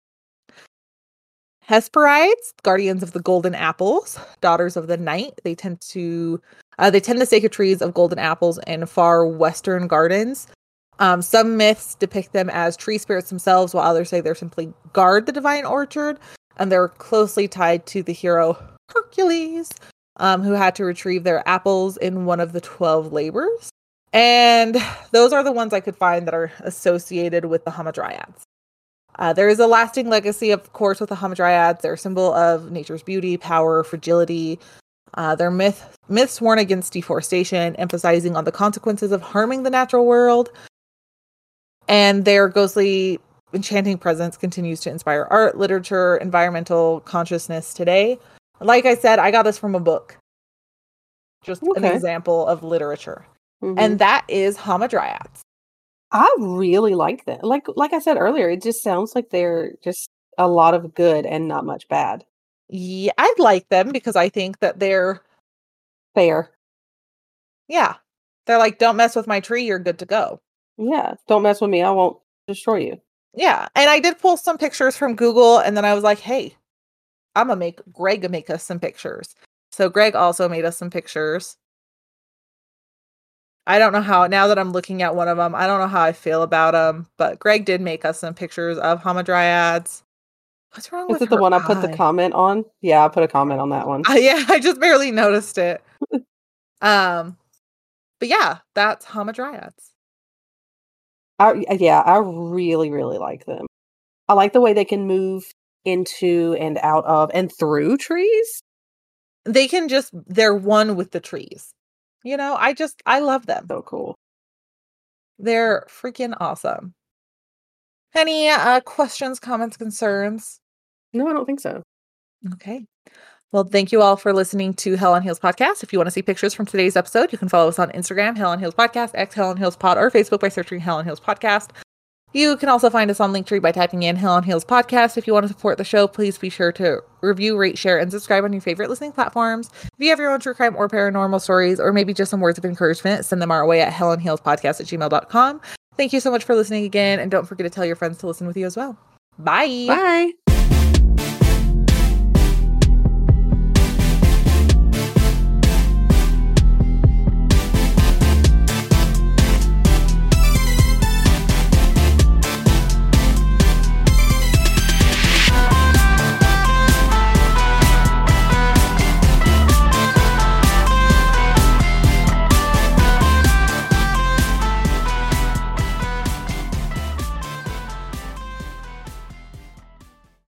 Speaker 1: Hesperides, guardians of the golden apples, daughters of the night. They tend to uh, they tend the sacred trees of golden apples in far western gardens. Um, some myths depict them as tree spirits themselves, while others say they're simply guard the divine orchard, and they're closely tied to the hero Hercules, um, who had to retrieve their apples in one of the twelve labors. And those are the ones I could find that are associated with the Hamadryads. Uh, there is a lasting legacy, of course, with the Hamadryads. They're a symbol of nature's beauty, power, fragility. Uh, their myth, myths warn against deforestation, emphasizing on the consequences of harming the natural world. And their ghostly, enchanting presence continues to inspire art, literature, environmental consciousness today. Like I said, I got this from a book. Just
Speaker 2: Okay.
Speaker 1: an example of literature.
Speaker 2: Mhm.
Speaker 1: And that is Hamadryads.
Speaker 2: I really like that. Like like I said earlier, it just sounds like they're just a lot of good and not much bad.
Speaker 1: Yeah, I like them because I think that they're
Speaker 2: Fair.
Speaker 1: Yeah. They're like, don't mess with my tree. You're good to go.
Speaker 2: Yeah. Don't mess with me. I won't destroy you.
Speaker 1: Yeah. And I did pull some pictures from Google, and then I was like, hey, I'm going to make Greg make us some pictures. So Greg also made us some pictures. I don't know how, now that I'm looking at one of them, I don't know how I feel about them, but Greg did make us some pictures of hamadryads. What's wrong
Speaker 2: Is
Speaker 1: with
Speaker 2: it the
Speaker 1: her
Speaker 2: one I
Speaker 1: eye?
Speaker 2: put the comment on? Yeah, I put a comment on that one.
Speaker 1: Uh, yeah, I just barely noticed it. um, But yeah, that's hamadryads.
Speaker 2: I, yeah, I really, really like them. I like the way they can move into and out of and through trees.
Speaker 1: They can just, they're one with the trees. You know, I just, I love them.
Speaker 2: So cool.
Speaker 1: They're freaking awesome. Any uh, questions, comments, concerns?
Speaker 2: No, I don't think so.
Speaker 1: Okay. Well, thank you all for listening to Hell on Heels Podcast. If you want to see pictures from today's episode, you can follow us on Instagram, Hell on Heels Podcast, X Hell on Heels Pod, or Facebook by searching Hell on Heels Podcast. You can also find us on Linktree by typing in Hell on Heels Podcast. If you want to support the show, please be sure to review, rate, share, and subscribe on your favorite listening platforms. If you have your own true crime or paranormal stories, or maybe just some words of encouragement, send them our way at hellandheelspodcast at gmail dot com. Thank you so much for listening again, and don't forget to tell your friends to listen with you as well. Bye!
Speaker 2: Bye!